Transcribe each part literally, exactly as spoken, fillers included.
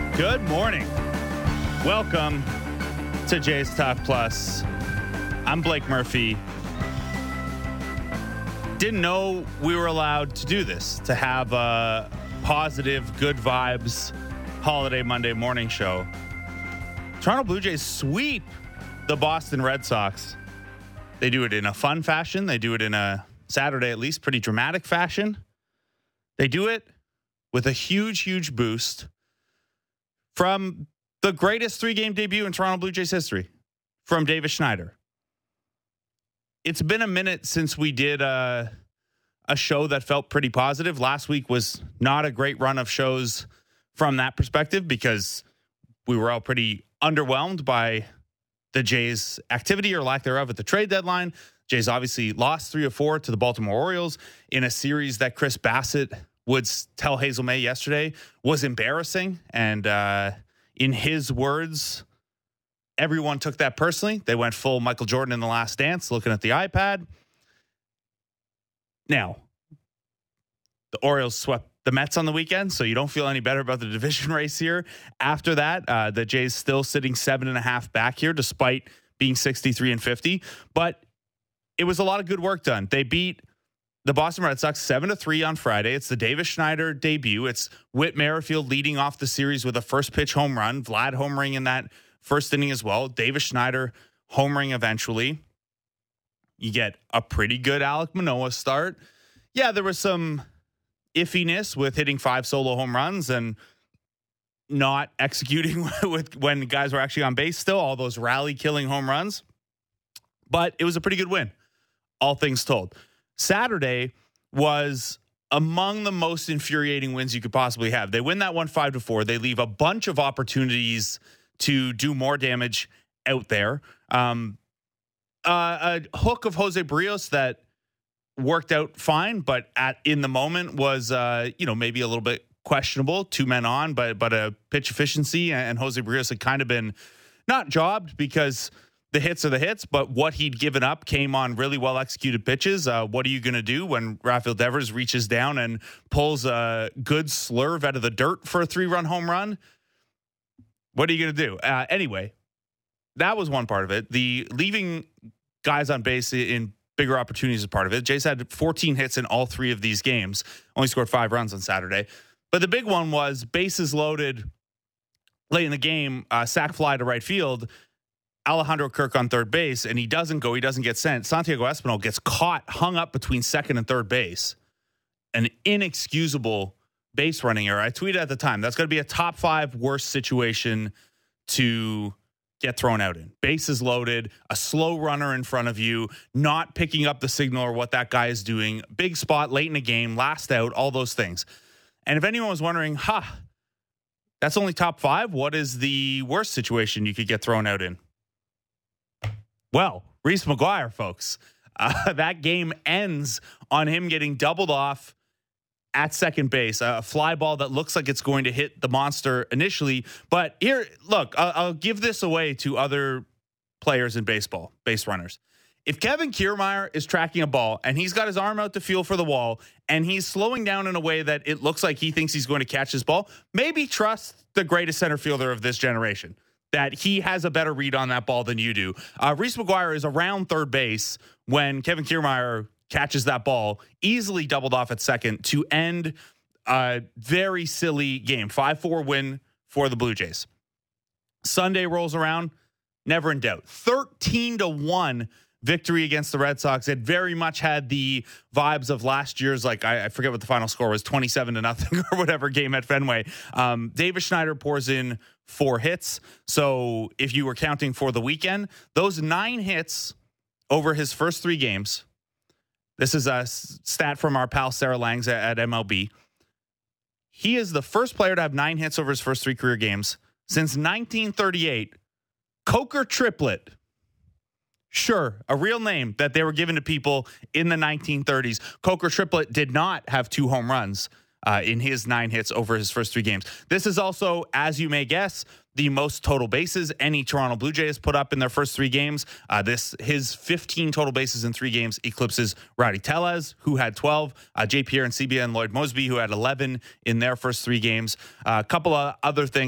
Good morning. Welcome to Jays Talk Plus. I'm Blake Murphy. Didn't know we were allowed to do this, to have a positive, good vibes holiday Monday morning show. Toronto Blue Jays sweep the Boston Red Sox. They do it in a fun fashion. They do it in a Saturday, at least, pretty dramatic fashion. They do it with a huge, huge boost from the greatest three-game debut in Toronto Blue Jays history, from Davis Schneider. It's been a minute since we did a, a show that felt pretty positive. Last week was not a great run of shows from that perspective because we were all pretty underwhelmed by the Jays' activity or lack thereof at the trade deadline. Jays obviously lost three or four to the Baltimore Orioles in a series that Chris Bassett would tell Hazel May yesterday was embarrassing. And uh, in his words, everyone took that personally. They went full Michael Jordan in The Last Dance, looking at the iPad. Now, the Orioles swept the Mets on the weekend, so you don't feel any better about the division race here. After that, uh, the Jays still sitting seven and a half back here, despite being sixty-three and fifty. But it was a lot of good work done. They beat the Boston Red Sox seven to three on Friday. It's the Davis Schneider debut. It's Whit Merrifield leading off the series with a first pitch home run. Vlad homering in that first inning as well. Davis Schneider homering eventually. You get a pretty good Alek Manoah start. Yeah, there was some iffiness with hitting five solo home runs and not executing with when guys were actually on base still, all those rally killing home runs. But it was a pretty good win, all things told. Saturday was among the most infuriating wins you could possibly have. They win that one five to four. They leave a bunch of opportunities to do more damage out there. Um, uh, a hook of Jose Barrios that worked out fine, but at in the moment was uh, you know maybe a little bit questionable. Two men on, but but a pitch efficiency, and Jose Barrios had kind of been not jobbed because the hits are the hits, but what he'd given up came on really well executed pitches. Uh, what are you going to do when Rafael Devers reaches down and pulls a good slurve out of the dirt for a three-run home run? What are you going to do? Uh, anyway, that was one part of it. The leaving guys on base in bigger opportunities is part of it. Jays had fourteen hits in all three of these games, only scored five runs on Saturday. But the big one was bases loaded late in the game, uh, sac fly to right field, Alejandro Kirk on third base, and he doesn't go. He doesn't get sent. Santiago Espinal gets caught, hung up between second and third base. An inexcusable base running error. I tweeted at the time, that's going to be a top five worst situation to get thrown out in. Bases loaded, a slow runner in front of you, not picking up the signal or what that guy is doing. Big spot late in the game, last out, all those things. And if anyone was wondering, huh, that's only top five? What is the worst situation you could get thrown out in? Well, Reese McGuire, folks. Uh, that game ends on him getting doubled off at second base. A fly ball that looks like it's going to hit the monster initially. But here, look, I'll, I'll give this away to other players in baseball, base runners. If Kevin Kiermaier is tracking a ball and he's got his arm out to feel for the wall and he's slowing down in a way that it looks like he thinks he's going to catch this ball, maybe trust the greatest center fielder of this generation, that he has a better read on that ball than you do. Uh, Reese McGuire is around third base when Kevin Kiermaier catches that ball, easily doubled off at second to end a very silly game. five four win for the Blue Jays. Sunday rolls around, never in doubt. thirteen to one victory against the Red Sox. It very much had the vibes of last year's, like, I, I forget what the final score was, twenty-seven to nothing or whatever game at Fenway. Um, Davis Schneider pours in four hits. So if you were counting for the weekend, those nine hits over his first three games, this is a stat from our pal Sarah Langs at, at M L B. He is the first player to have nine hits over his first three career games since nineteen thirty-eight. Coker Triplett. Sure, a real name that they were given to people in the nineteen thirties. Coker Triplett did not have two home runs uh, in his nine hits over his first three games. This is also, as you may guess, the most total bases any Toronto Blue Jays put up in their first three games. Uh, this his fifteen total bases in three games eclipses Rowdy Tellez, who had twelve, uh, J P Arencibia and Lloyd Mosby, who had eleven in their first three games. Uh, a couple of other things.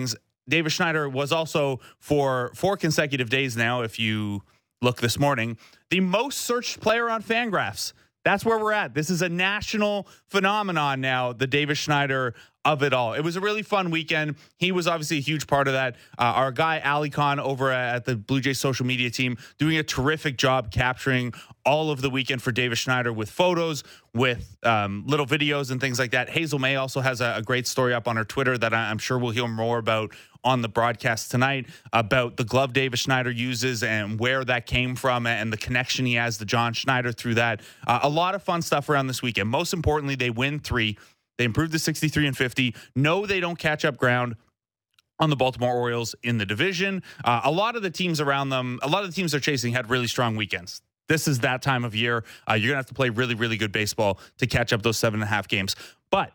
Davis Schneider was also for four consecutive days now, if you look this morning, the most searched player on Fangraphs. That's where we're at. This is a national phenomenon now, the Davis Schneider of it all. It was a really fun weekend. He was obviously a huge part of that. Uh, our guy, Ali Khan, over at the Blue Jays social media team, doing a terrific job capturing all of the weekend for Davis Schneider with photos, with um, little videos and things like that. Hazel May also has a, a great story up on her Twitter that I, I'm sure we'll hear more about on the broadcast tonight, about the glove Davis Schneider uses and where that came from and the connection he has to John Schneider through that. Uh, a lot of fun stuff around this weekend. Most importantly, they win three. They improved to sixty-three and fifty. No, they don't catch up ground on the Baltimore Orioles in the division. Uh, a lot of the teams around them, a lot of the teams they're chasing had really strong weekends. This is that time of year. Uh, you're going to have to play really, really good baseball to catch up those seven and a half games. But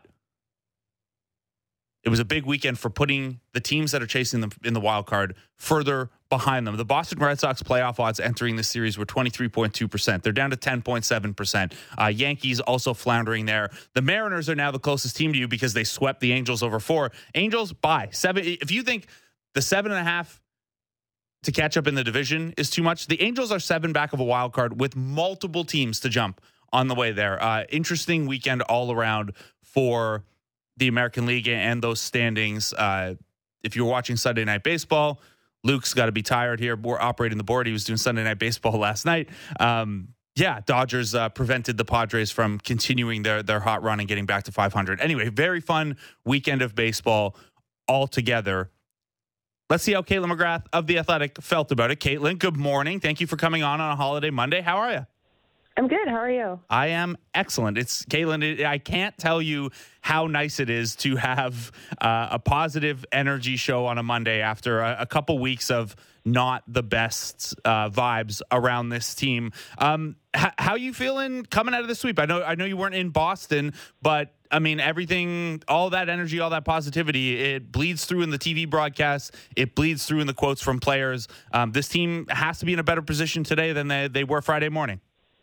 it was a big weekend for putting the teams that are chasing them in the wild card further behind them. The Boston Red Sox playoff odds entering this series were twenty-three point two percent. They're down to ten point seven percent. Uh, Yankees also floundering there. The Mariners are now the closest team to you because they swept the Angels over four. Angels, bye. Seven. If you think the seven and a half to catch up in the division is too much, the Angels are seven back of a wild card with multiple teams to jump on the way there. Uh, interesting weekend all around for the American League and those standings. Uh, if you're watching Sunday Night Baseball, Luke's got to be tired here. We're operating the board. He was doing Sunday Night Baseball last night. Um, yeah, Dodgers uh, prevented the Padres from continuing their their hot run and getting back to five hundred. Anyway, very fun weekend of baseball altogether. Let's see how Caitlin McGrath of The Athletic felt about it. Caitlin, good morning. Thank you for coming on on a holiday Monday. How are you? I'm good. How are you? I am excellent. It's Caitlin. It, I can't tell you how nice it is to have uh, a positive energy show on a Monday after a, a couple weeks of not the best uh, vibes around this team. Um, h- how you feeling coming out of the sweep? I know, I know you weren't in Boston, but I mean, everything, all that energy, all that positivity, it bleeds through in the T V broadcast. It bleeds through in the quotes from players. Um, this team has to be in a better position today than they, they were Friday morning.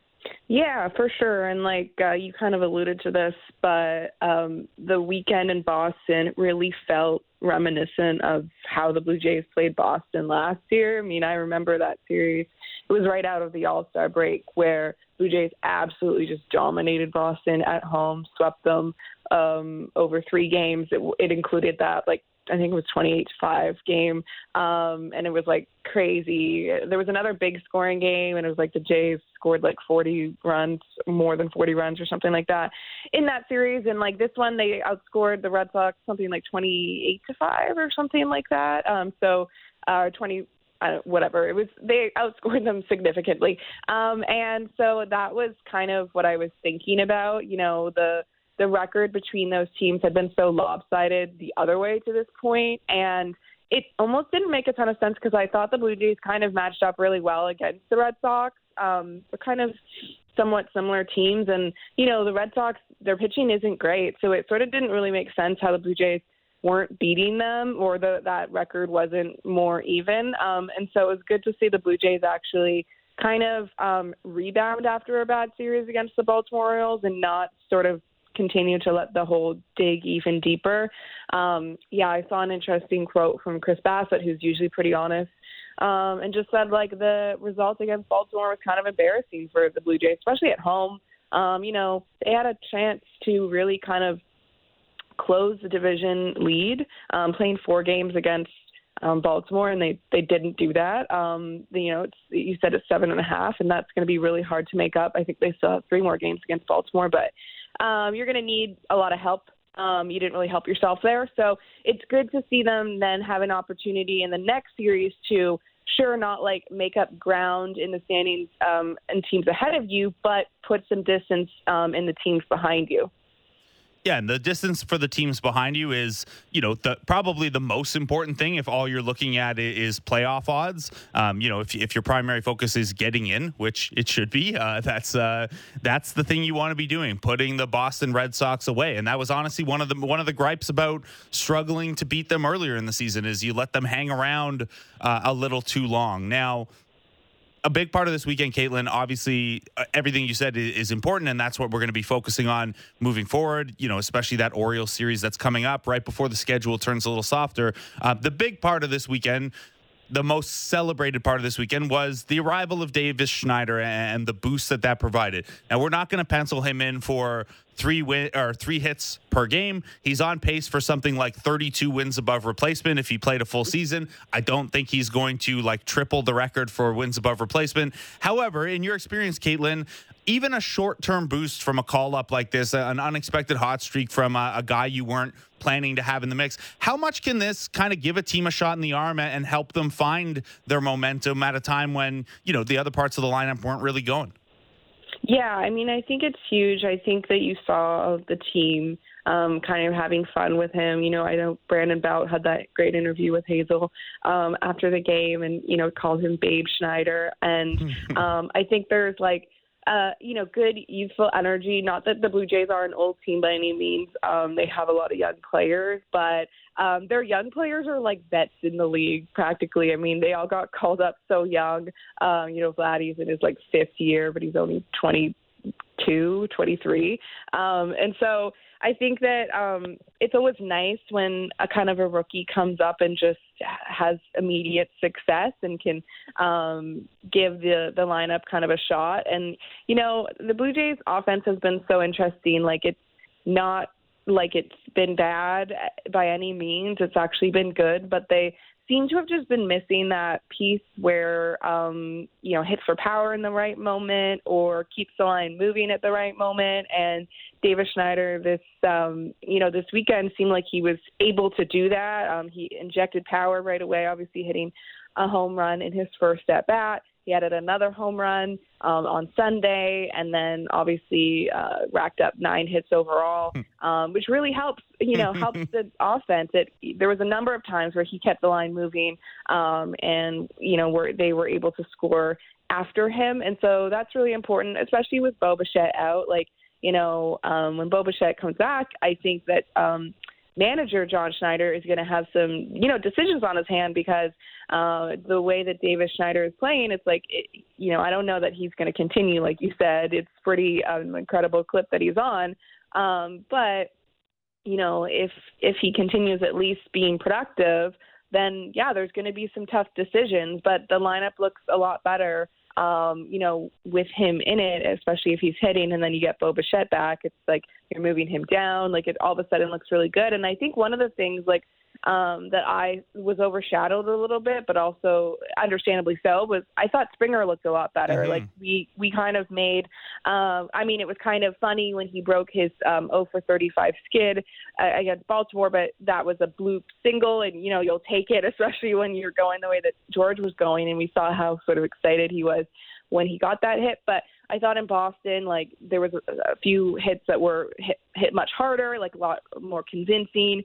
Yeah, for sure. And like uh, you kind of alluded to this, but um, the weekend in Boston really felt reminiscent of how the Blue Jays played Boston last year. I mean, I remember that series. It was right out of the All-Star break where Blue Jays absolutely just dominated Boston at home, swept them um, over three games. It, it included that, like, I think it was twenty-eight to five game. Um, and it was like crazy. There was another big scoring game and it was like the Jays scored like forty runs, more than forty runs or something like that in that series. And like this one, they outscored the Red Sox something like twenty-eight to five or something like that. Um, so, uh, twenty, uh, whatever it was, they outscored them significantly. Um, and so that was kind of what I was thinking about, you know, the, the record between those teams had been so lopsided the other way to this point, and it almost didn't make a ton of sense because I thought the Blue Jays kind of matched up really well against the Red Sox. Um, they're kind of somewhat similar teams, and, you know, the Red Sox, their pitching isn't great, so it sort of didn't really make sense how the Blue Jays weren't beating them or the, that record wasn't more even. Um, and so it was good to see the Blue Jays actually kind of um, rebound after a bad series against the Baltimore Orioles and not sort of continue to let the hole dig even deeper. Um, yeah, I saw an interesting quote from Chris Bassett, who's usually pretty honest, um, and just said, like, the result against Baltimore was kind of embarrassing for the Blue Jays, especially at home. Um, you know, they had a chance to really kind of close the division lead, um, playing four games against um, Baltimore, and they, they didn't do that. Um, you know, it's, you said it's seven and a half, and that's going to be really hard to make up. I think they still have three more games against Baltimore, but Um, you're going to need a lot of help. Um, you didn't really help yourself there. So it's good to see them then have an opportunity in the next series to, sure, not like make up ground in the standings um, and teams ahead of you, but put some distance um, in the teams behind you. Yeah, and the distance for the teams behind you is, you know, the probably the most important thing if all you're looking at is playoff odds. Um, you know, if if your primary focus is getting in, which it should be, uh, that's uh, that's the thing you want to be doing, putting the Boston Red Sox away. And that was honestly one of the one of the gripes about struggling to beat them earlier in the season is you let them hang around uh, a little too long. Now, a big part of this weekend, Caitlin, obviously uh, everything you said is, is important, and that's what we're going to be focusing on moving forward, you know, especially that Orioles series that's coming up right before the schedule turns a little softer. Uh, the big part of this weekend, the most celebrated part of this weekend, was the arrival of Davis Schneider and the boost that that provided. Now, we're not going to pencil him in for three win or three hits per game. He's on pace for something like thirty-two wins above replacement if he played a full season. I don't think he's going to like triple the record for wins above replacement. However, in your experience, Caitlin, even a short-term boost from a call-up like this, an unexpected hot streak from a, a guy you weren't planning to have in the mix, how much can this kind of give a team a shot in the arm and help them find their momentum at a time when, you know, the other parts of the lineup weren't really going? Yeah, I mean, I think it's huge. I think that you saw the team um, kind of having fun with him. You know, I know Brandon Belt had that great interview with Hazel um, after the game and, you know, called him Babe Schneider. And um, I think there's like, Uh, you know, good youthful energy. Not that the Blue Jays are an old team by any means. Um, they have a lot of young players, but um, their young players are like vets in the league practically. I mean, they all got called up so young. Um, you know, Vladdy's in his like fifth year, but he's only twenty-two, twenty-three. Um, and so I think that um, it's always nice when a kind of a rookie comes up and just has immediate success and can um, give the, the lineup kind of a shot. And, you know, the Blue Jays offense has been so interesting. Like, it's not like it's been bad by any means. It's actually been good, but they seem to have just been missing that piece where, um, you know, hits for power in the right moment or keeps the line moving at the right moment. And Davis Schneider, this, um, you know, this weekend seemed like he was able to do that. Um, he injected power right away, obviously hitting a home run in his first at bat. He added another home run um, on Sunday, and then obviously uh, racked up nine hits overall, um, which really helps, you know, helps the offense. It, there was a number of times where he kept the line moving, um, and, you know, where they were able to score after him. And so that's really important, especially with Bo Bichette out. Like, you know, um, when Bo Bichette comes back, I think that um, manager John Schneider is going to have some, you know, decisions on his hand because uh, the way that Davis Schneider is playing, it's like, it, you know, I don't know that he's going to continue. Like you said, it's pretty um, incredible clip that he's on. Um, but, you know, if if he continues at least being productive, then, yeah, there's going to be some tough decisions. But the lineup looks a lot better, um, you know, with him in it, especially if he's hitting and then you get Bo Bichette back. It's like you're moving him down. Like it all of a sudden looks really good. And I think one of the things, like, um, that I was overshadowed a little bit, but also understandably so, was I thought Springer looked a lot better. Mm-hmm. Like we, we kind of made, um, I mean, it was kind of funny when he broke his um, oh for thirty-five skid uh, against Baltimore, but that was a bloop single and, you know, you'll take it, especially when you're going the way that George was going. And we saw how sort of excited he was when he got that hit. But I thought in Boston, like there was a, a few hits that were hit, hit much harder, like a lot more convincing.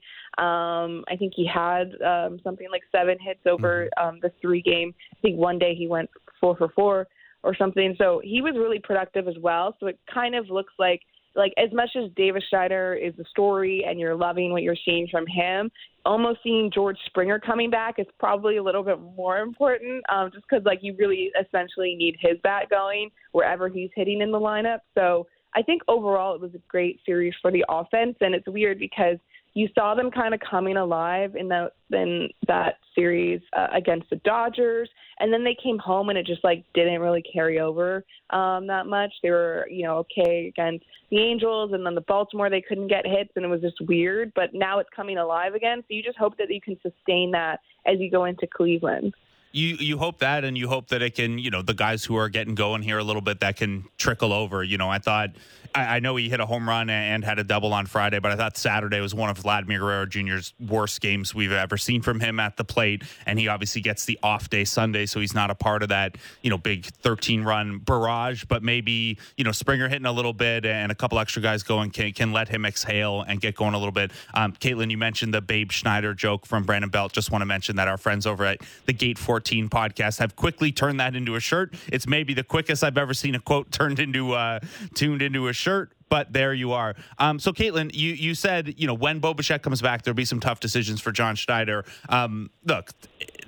Um, I think he had um, something like seven hits over um, the three game. I think one day he went four for four or something. So he was really productive as well. So it kind of looks like, like as much as Davis Schneider is the story and you're loving what you're seeing from him, almost seeing George Springer coming back is probably a little bit more important, um, just because like you really essentially need his bat going wherever he's hitting in the lineup. So I think overall it was a great series for the offense, and it's weird because you saw them kind of coming alive in that in that series uh, against the Dodgers, and then they came home and it just like didn't really carry over um, that much. They were, you know, okay against the Angels, and then the Baltimore they couldn't get hits, and it was just weird. But now it's coming alive again, so you just hope that you can sustain that as you go into Cleveland. You you hope that, and you hope that it can, you know, the guys who are getting going here a little bit, that can trickle over. You know, I thought, I, I know he hit a home run and had a double on Friday, but I thought Saturday was one of Vladimir Guerrero Junior's worst games we've ever seen from him at the plate. And he obviously gets the off day Sunday, so he's not a part of that, you know, big thirteen run barrage. But maybe, you know, Springer hitting a little bit and a couple extra guys going can, can let him exhale and get going a little bit. Um, Caitlin, you mentioned the Babe Schneider joke from Brandon Belt. Just want to mention that our friends over at the Gate fourteen podcast have quickly turned that into a shirt. It's maybe the quickest I've ever seen a quote turned into uh tuned into a shirt, but there you are. Um, so Caitlin, you you said, you know, when Bo Bichette comes back, there'll be some tough decisions for John Schneider. Um, look,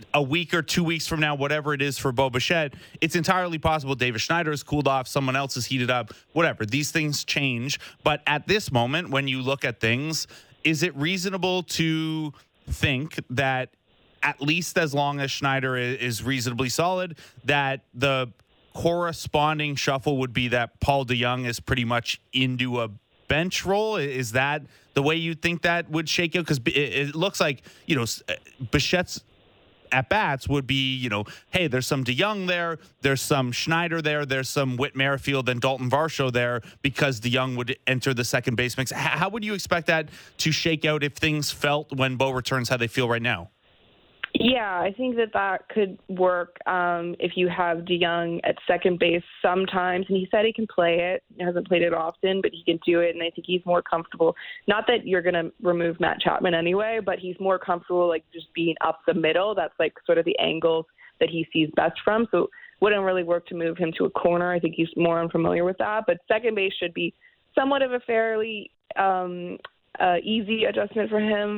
a week or two weeks from now, whatever it is for Bo Bichette, it's entirely possible Davis Schneider has cooled off, someone else has heated up, whatever. These things change. But at this moment, when you look at things, is it reasonable to think that at least as long as Schneider is reasonably solid, that the corresponding shuffle would be that Paul DeJong is pretty much into a bench role? Is that the way you think that would shake out? Because it looks like, you know, Bichette's at-bats would be, you know, hey, there's some DeJong there, there's some Schneider there, there's some Whit Merrifield and Dalton Varsho there, because DeJong would enter the second base mix. How would you expect that to shake out if things felt when Bo returns how they feel right now? Yeah, I think that that could work um, if you have DeJong at second base sometimes. And he said he can play it. He hasn't played it often, but he can do it. And I think he's more comfortable. Not that you're going to remove Matt Chapman anyway, but he's more comfortable like just being up the middle. That's like sort of the angles that he sees best from. So it wouldn't really work to move him to a corner. I think he's more unfamiliar with that. But second base should be somewhat of a fairly um, – Uh, easy adjustment for him,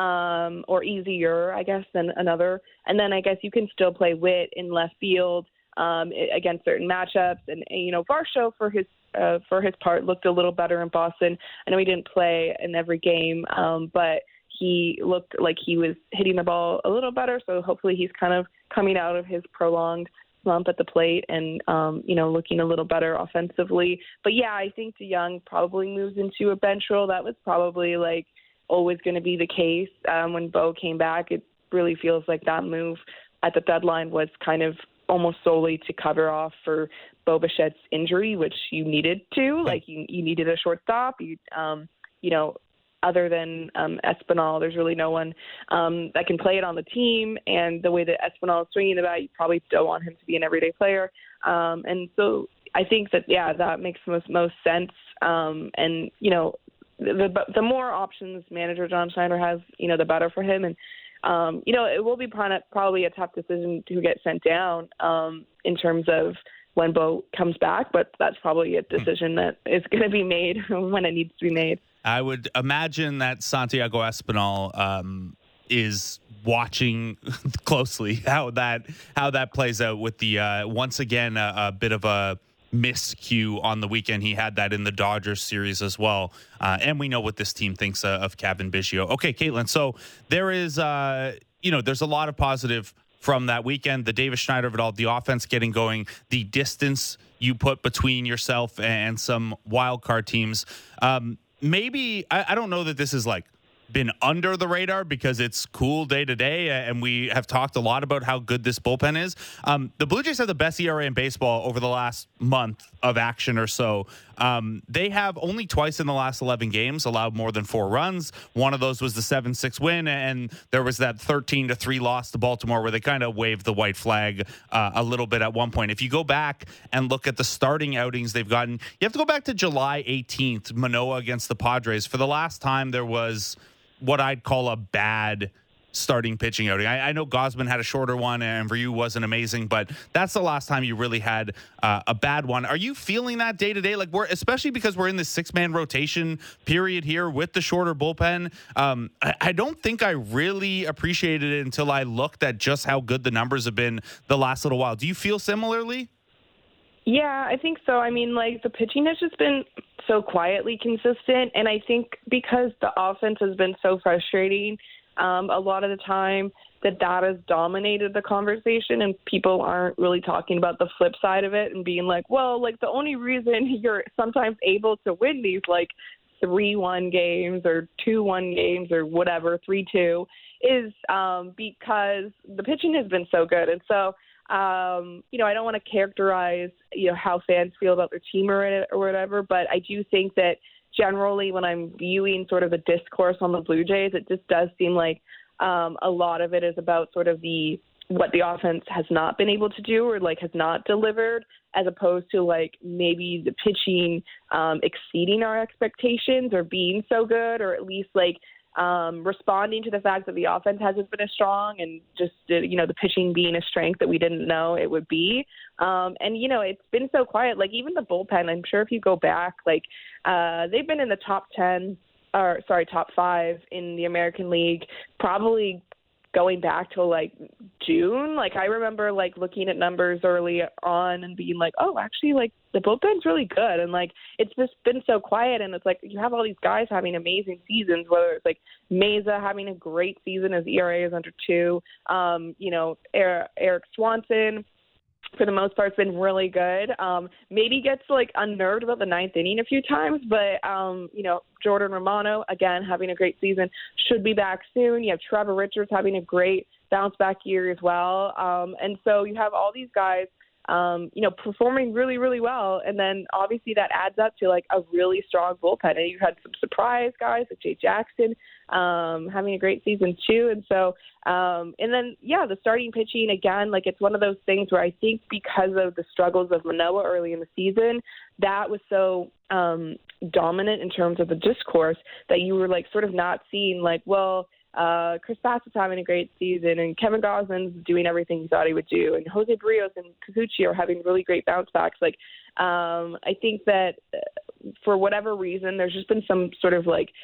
um, or easier, I guess, than another. And then I guess you can still play Whit in left field um, against certain matchups. And, and you know, Varsho for his uh, for his part looked a little better in Boston. I know he didn't play in every game, um, but he looked like he was hitting the ball a little better. So hopefully he's kind of coming out of his prolonged slump at the plate and, um, you know, looking a little better offensively. But, yeah, I think DeJong probably moves into a bench role. That was probably, like, always going to be the case. Um, when Bo came back, it really feels like that move at the deadline was kind of almost solely to cover off for Bo Bichette's injury, which you needed to. Like, you, you needed a shortstop. You, um, you know, other than um, Espinal, there's really no one um, that can play it on the team. And the way that Espinal is swinging the bat, you probably still want him to be an everyday player. Um, and so I think that, yeah, that makes most, most sense. Um, and, you know, the, the more options manager John Schneider has, you know, the better for him. And, um, you know, it will be probably a tough decision to get sent down um, in terms of when Bo comes back, but that's probably a decision that is going to be made when it needs to be made. I would imagine that Santiago Espinal um, is watching closely how that how that plays out with the uh, once again a, a bit of a miscue on the weekend. He had that in the Dodgers series as well, uh, and we know what this team thinks uh, of Kevin Biggio. Okay, Caitlin. So there is uh, you know there's a lot of positive from that weekend. The Davis Schneider of it all, the offense getting going, the distance you put between yourself and some wild card teams. Um, Maybe, I, I don't know that this has like been under the radar because it's cool day to day, and we have talked a lot about how good this bullpen is. Um, the Blue Jays have the best E R A in baseball over the last month of action or so. Um, they have only twice in the last eleven games allowed more than four runs. One of those was the seven six win, and there was that thirteen to three loss to Baltimore where they kind of waved the white flag uh, a little bit at one point. If you go back and look at the starting outings they've gotten, you have to go back to July eighteenth, Manoah against the Padres. For the last time there was what I'd call a bad starting pitching outing. I, I know Gausman had a shorter one and Ryu wasn't amazing, but that's the last time you really had uh, a bad one. Are you feeling that day to day? Like we're, especially because we're in this six man rotation period here with the shorter bullpen. Um, I, I don't think I really appreciated it until I looked at just how good the numbers have been the last little while. Do you feel similarly? Yeah, I think so. I mean, like the pitching has just been so quietly consistent. And I think because the offense has been so frustrating, um, a lot of the time that that has dominated the conversation and people aren't really talking about the flip side of it and being like, well, like the only reason you're sometimes able to win these like three one games or two one games or whatever, three two is um, because the pitching has been so good. And so, Um, you know, I don't want to characterize, you know, how fans feel about their team or, or whatever, but I do think that generally when I'm viewing sort of the discourse on the Blue Jays, it just does seem like um, a lot of it is about sort of the what the offense has not been able to do or like has not delivered, as opposed to like maybe the pitching um, exceeding our expectations or being so good, or at least like Um, responding to the fact that the offense hasn't been as strong and just, you know, the pitching being a strength that we didn't know it would be. Um, and, you know, it's been so quiet. Like even the bullpen, I'm sure if you go back, like uh, they've been in the top ten or sorry, top five in the American League, probably going back to like June. Like I remember like looking at numbers early on and being like, oh, actually like the bullpen's really good. And like, it's just been so quiet. And it's like, you have all these guys having amazing seasons, whether it's like Mesa having a great season as E R A is under two, um, you know, Eric, Eric Swanson, for the most part, it's been really good. Um, maybe gets like unnerved about the ninth inning a few times, but um, you know, Jordan Romano again having a great season, should be back soon. You have Trevor Richards having a great bounce back year as well, um, and so you have all these guys, um, you know, performing really, really well, and then obviously that adds up to like a really strong bullpen. And you had some surprise guys like Jay Jackson um, having a great season too, and so. Um, and then, yeah, the starting pitching, again, like it's one of those things where I think because of the struggles of Manoah early in the season, that was so um, dominant in terms of the discourse that you were like sort of not seeing like, well, uh, Chris Bassett's having a great season and Kevin Goslin's doing everything he thought he would do. And Jose Barrios and Kikuchi are having really great bounce backs. Like, um, I think that for whatever reason, there's just been some sort of like,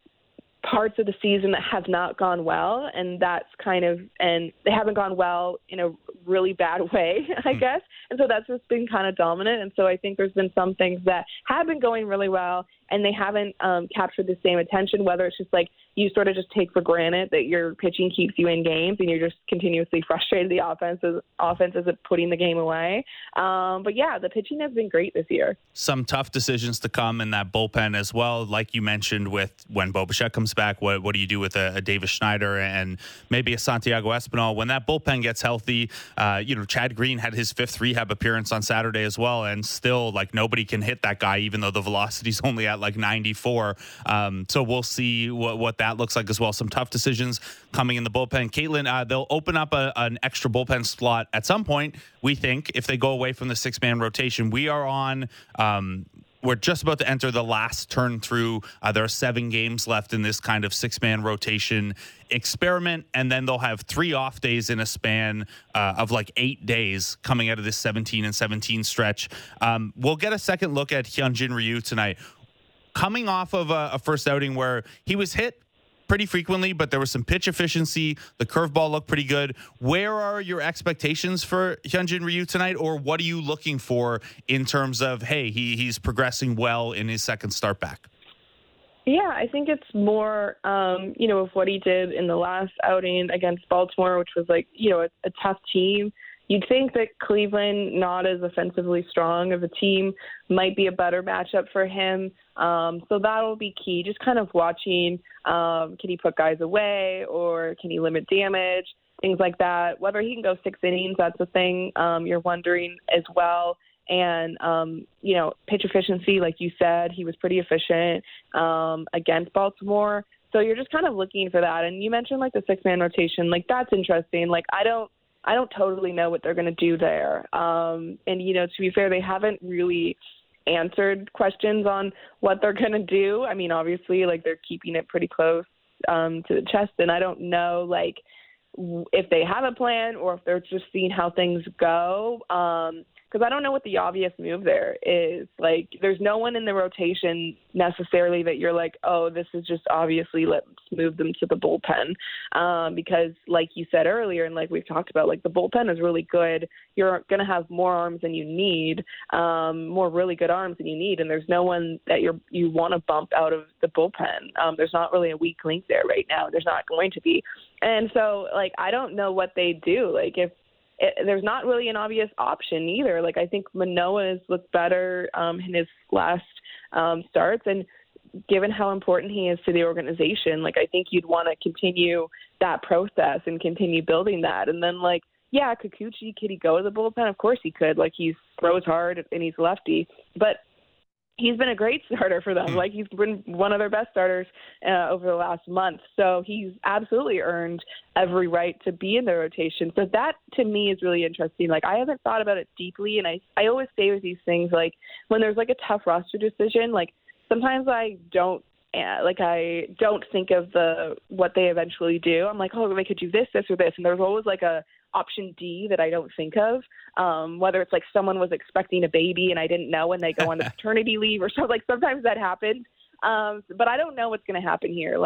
parts of the season that have not gone well, and that's kind of, and they haven't gone well in a really bad way, I guess. And so that's just been kind of dominant. And so I think there's been some things that have been going really well, and they haven't um, captured the same attention, whether it's just like you sort of just take for granted that your pitching keeps you in games and you're just continuously frustrated the offense is, offense isn't putting the game away. Um, but yeah, the pitching has been great this year. Some tough decisions to come in that bullpen as well. Like you mentioned with when Bo Bichette comes back, what, what do you do with a, a Davis Schneider and maybe a Santiago Espinal? When that bullpen gets healthy, uh, you know, Chad Green had his fifth rehab appearance on Saturday as well, and still like nobody can hit that guy, even though the velocity's only at like ninety-four. Um, so we'll see what, what that looks like as well. Some tough decisions coming in the bullpen. Caitlin, uh, they'll open up a, an extra bullpen slot at some point, we think, if they go away from the six-man rotation. We are on... Um, We're just about to enter the last turn through. Uh, there are seven games left in this kind of six-man rotation experiment, and then they'll have three off days in a span uh, of like eight days coming out of this seventeen and seventeen stretch. Um, we'll get a second look at Hyunjin Ryu tonight. Coming off of a, a first outing where he was hit pretty frequently, but there was some pitch efficiency. The curveball looked pretty good. Where are your expectations for Hyunjin Ryu tonight, or what are you looking for in terms of, hey, he he's progressing well in his second start back? Yeah, I think it's more, um, you know, of what he did in the last outing against Baltimore, which was like, you know, a, a tough team. You'd think that Cleveland, not as offensively strong of a team, might be a better matchup for him. Um, so that'll be key. Just kind of watching, um, can he put guys away or can he limit damage, things like that. Whether he can go six innings, that's a thing um, you're wondering as well. And, um, you know, pitch efficiency, like you said, he was pretty efficient um, against Baltimore. So you're just kind of looking for that. And you mentioned, like, the six-man rotation. Like, that's interesting. Like, I don't, I don't totally know what they're going to do there. Um, and, you know, to be fair, they haven't really answered questions on what they're going to do. I mean, obviously, like, they're keeping it pretty close um, to the chest. And I don't know, like, w- if they have a plan or if they're just seeing how things go. Um, because I don't know what the obvious move there is. Like, there's no one in the rotation necessarily that you're like, oh, this is just obviously let's move them to the bullpen. Um, because like you said earlier, and like we've talked about, like the bullpen is really good. You're going to have more arms than you need, um, more really good arms than you need. And there's no one that you're, you want to bump out of the bullpen. Um, there's not really a weak link there right now. There's not going to be. And so, like, I don't know what they do. Like, if, It, there's not really an obvious option either. Like, I think Manoah has looked better um, in his last um, starts, and given how important he is to the organization, like, I think you'd want to continue that process and continue building that. And then, like, yeah, Kikuchi, could he go to the bullpen? Of course he could. Like, he throws hard and he's lefty, but he's been a great starter for them. Like, he's been one of their best starters uh, over the last month. So he's absolutely earned every right to be in the rotation. So that, to me, is really interesting. Like, I haven't thought about it deeply, and I, I always say with these things, like, when there's, like, a tough roster decision, like, sometimes I don't, uh, like, I don't think of the what they eventually do. I'm like, oh, they could do this, this, or this. And there's always, like, a option D that I don't think of, um, whether it's like someone was expecting a baby and I didn't know when they go on the paternity leave or something. Like, sometimes that happens, um, but I don't know what's going to happen here. Like,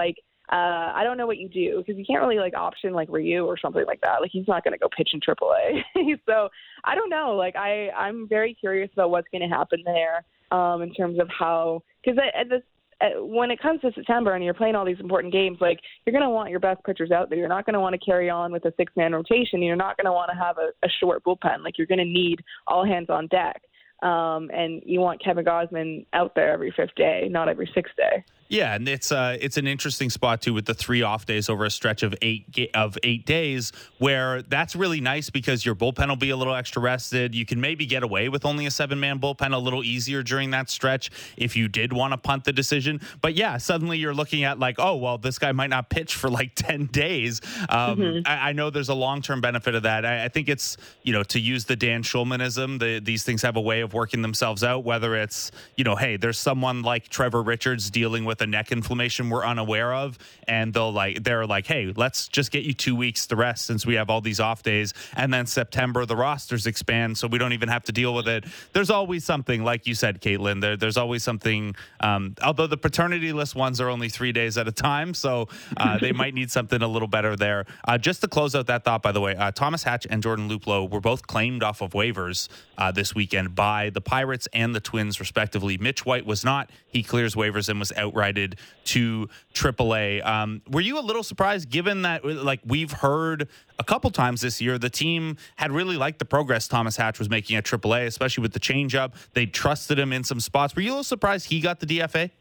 uh, I don't know what you do because you can't really like option like Ryu or something like that. Like he's not going to go pitch in triple A. So I don't know. Like I, I'm very curious about what's going to happen there um, in terms of how, because at this, when it comes to September and you're playing all these important games, like you're going to want your best pitchers out there. You're not going to want to carry on with a six-man rotation. You're not going to want to have a, a short bullpen. Like you're going to need all hands on deck. Um, and you want Kevin Gausman out there every fifth day, not every sixth day. Yeah, and it's uh, it's an interesting spot too with the three off days over a stretch of eight ga- of eight days, where that's really nice because your bullpen will be a little extra rested. You can maybe get away with only a seven man bullpen a little easier during that stretch if you did want to punt the decision. But yeah, suddenly you're looking at like, oh well, this guy might not pitch for like ten days. Um, mm-hmm. I, I know there's a long term benefit of that. I, I think it's, you know, to use the Dan Schulmanism, the, these things have a way of working themselves out. Whether it's, you know, hey, there's someone like Trevor Richards dealing with a neck inflammation we're unaware of, and they'll like they're like, hey, let's just get you two weeks to rest since we have all these off days, and then September the rosters expand so we don't even have to deal with it. There's always something, like you said, Caitlin. There, there's always something. Um, although the paternity list ones are only three days at a time, so uh, they might need something a little better there. Uh, just to close out that thought, by the way, uh, Thomas Hatch and Jordan Luplow were both claimed off of waivers uh, this weekend by the Pirates and the Twins, respectively. Mitch White was not. He clears waivers and was outrighted to triple A. Um, were you a little surprised, given that, like we've heard a couple times this year, the team had really liked the progress Thomas Hatch was making at triple A, especially with the changeup. They trusted him in some spots. Were you a little surprised he got the D F A?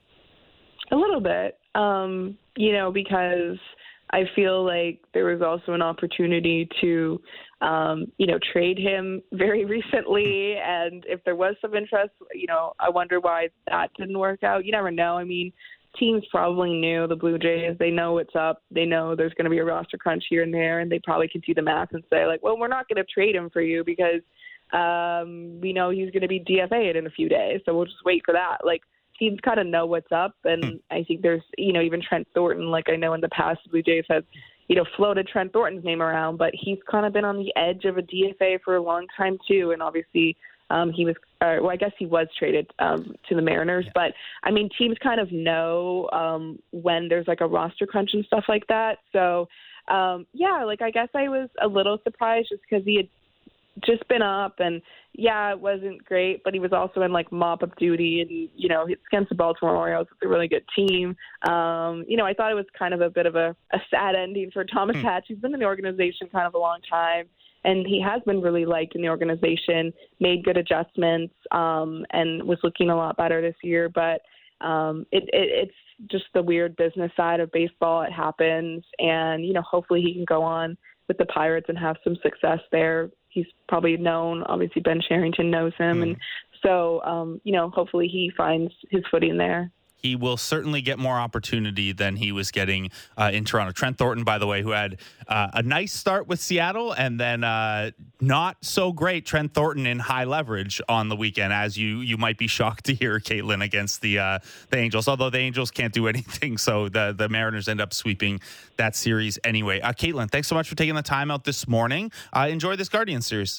A little bit, um, you know, because I feel like there was also an opportunity to, um, you know, trade him very recently. And if there was some interest, you know, I wonder why that didn't work out. You never know. I mean, teams probably knew the Blue Jays. They know what's up. They know there's going to be a roster crunch here and there, and they probably can do the math and say, like, well, we're not going to trade him for you because um, we know he's going to be D F A'd in a few days. So we'll just wait for that. Like, teams kind of know what's up. And hmm. I think there's, you know, even Trent Thornton, like I know in the past, the Blue Jays have, you know, floated Trent Thornton's name around, but he's kind of been on the edge of a D F A for a long time too. And obviously um, he was, uh, well, I guess he was traded um, to the Mariners, yeah. But I mean, teams kind of know um, when there's like a roster crunch and stuff like that. So um, yeah, like, I guess I was a little surprised just because he had just been up, and yeah, it wasn't great, but he was also in like mop-up duty, and you know, it's against the Baltimore Orioles. It's a really good team. Um, you know, I thought it was kind of a bit of a, a sad ending for Thomas hmm. Hatch. He's been in the organization kind of a long time, and he has been really liked in the organization, made good adjustments, um, and was looking a lot better this year. But um, it, it, it's just the weird business side of baseball. It happens, and you know, hopefully he can go on with the Pirates and have some success there. He's probably known, obviously Ben Cherington knows him. Mm. And so, um, you know, hopefully he finds his footing there. He will certainly get more opportunity than he was getting uh, in Toronto. Trent Thornton, by the way, who had uh, a nice start with Seattle and then uh, not so great Trent Thornton in high leverage on the weekend, as you you might be shocked to hear, Caitlin, against the uh, the Angels, although the Angels can't do anything. So the, the Mariners end up sweeping that series anyway. Uh, Caitlin, thanks so much for taking the time out this morning. Uh, enjoy this Guardians series.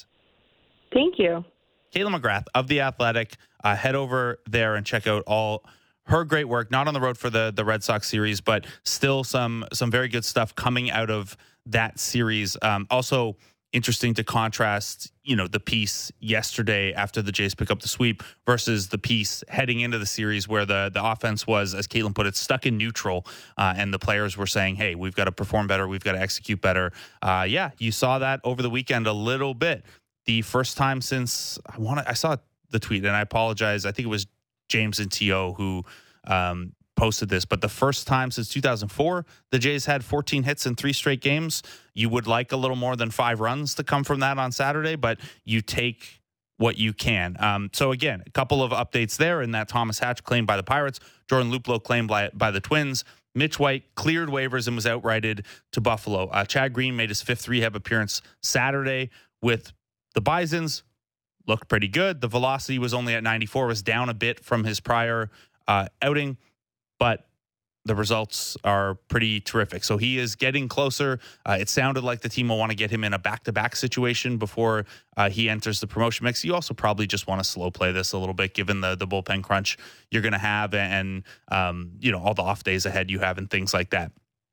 Thank you. Caitlin McGrath of The Athletic. Uh, head over there and check out all her great work, not on the road for the, the Red Sox series, but still some some very good stuff coming out of that series. Um, also interesting to contrast, you know, the piece yesterday after the Jays pick up the sweep versus the piece heading into the series where the, the offense was, as Caitlin put it, stuck in neutral. Uh, and the players were saying, hey, we've got to perform better. We've got to execute better. Uh, yeah, you saw that over the weekend a little bit. The first time since I want to, I saw the tweet and I apologize. I think it was James and T O who um, posted this, but the first time since two thousand four, the Jays had fourteen hits in three straight games. You would like a little more than five runs to come from that on Saturday, but you take what you can. Um, so again, a couple of updates there in that Thomas Hatch claimed by the Pirates, Jordan Luplow claimed by, by the Twins. Mitch White cleared waivers and was outrighted to Buffalo. Uh, Chad Green made his fifth rehab appearance Saturday with the Bisons. Looked pretty good. The velocity was only at ninety-four, was down a bit from his prior uh, outing, but the results are pretty terrific. So he is getting closer. Uh, it sounded like the team will want to get him in a back-to-back situation before uh, he enters the promotion mix. You also probably just want to slow play this a little bit, given the the bullpen crunch you're going to have and, um, you know, all the off days ahead you have and things like that.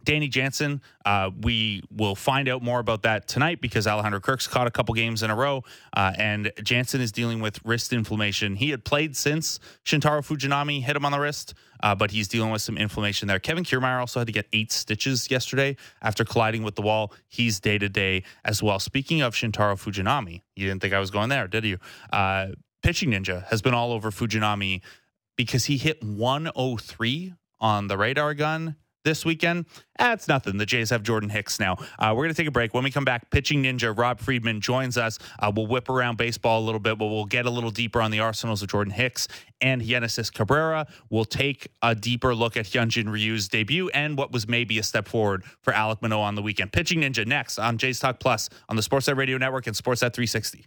Danny Jansen, uh, we will find out more about that tonight because Alejandro Kirk's caught a couple games in a row, uh, and Jansen is dealing with wrist inflammation. He had played since Shintaro Fujinami hit him on the wrist, uh, but he's dealing with some inflammation there. Kevin Kiermaier also had to get eight stitches yesterday after colliding with the wall. He's day-to-day as well. Speaking of Shintaro Fujinami, you didn't think I was going there, did you? Uh, Pitching Ninja has been all over Fujinami because he hit one oh three on the radar gun this weekend. That's nothing. The Jays have Jordan Hicks now. Uh, we're going to take a break. When we come back, Pitching Ninja Rob Friedman joins us. Uh, we'll whip around baseball a little bit, but we'll get a little deeper on the arsenals of Jordan Hicks and Genesis Cabrera. We'll take a deeper look at Hyunjin Ryu's debut and what was maybe a step forward for Alek Manoah on the weekend. Pitching Ninja next on Jays Talk Plus on the Sportsnet Radio Network and Sportsnet three sixty.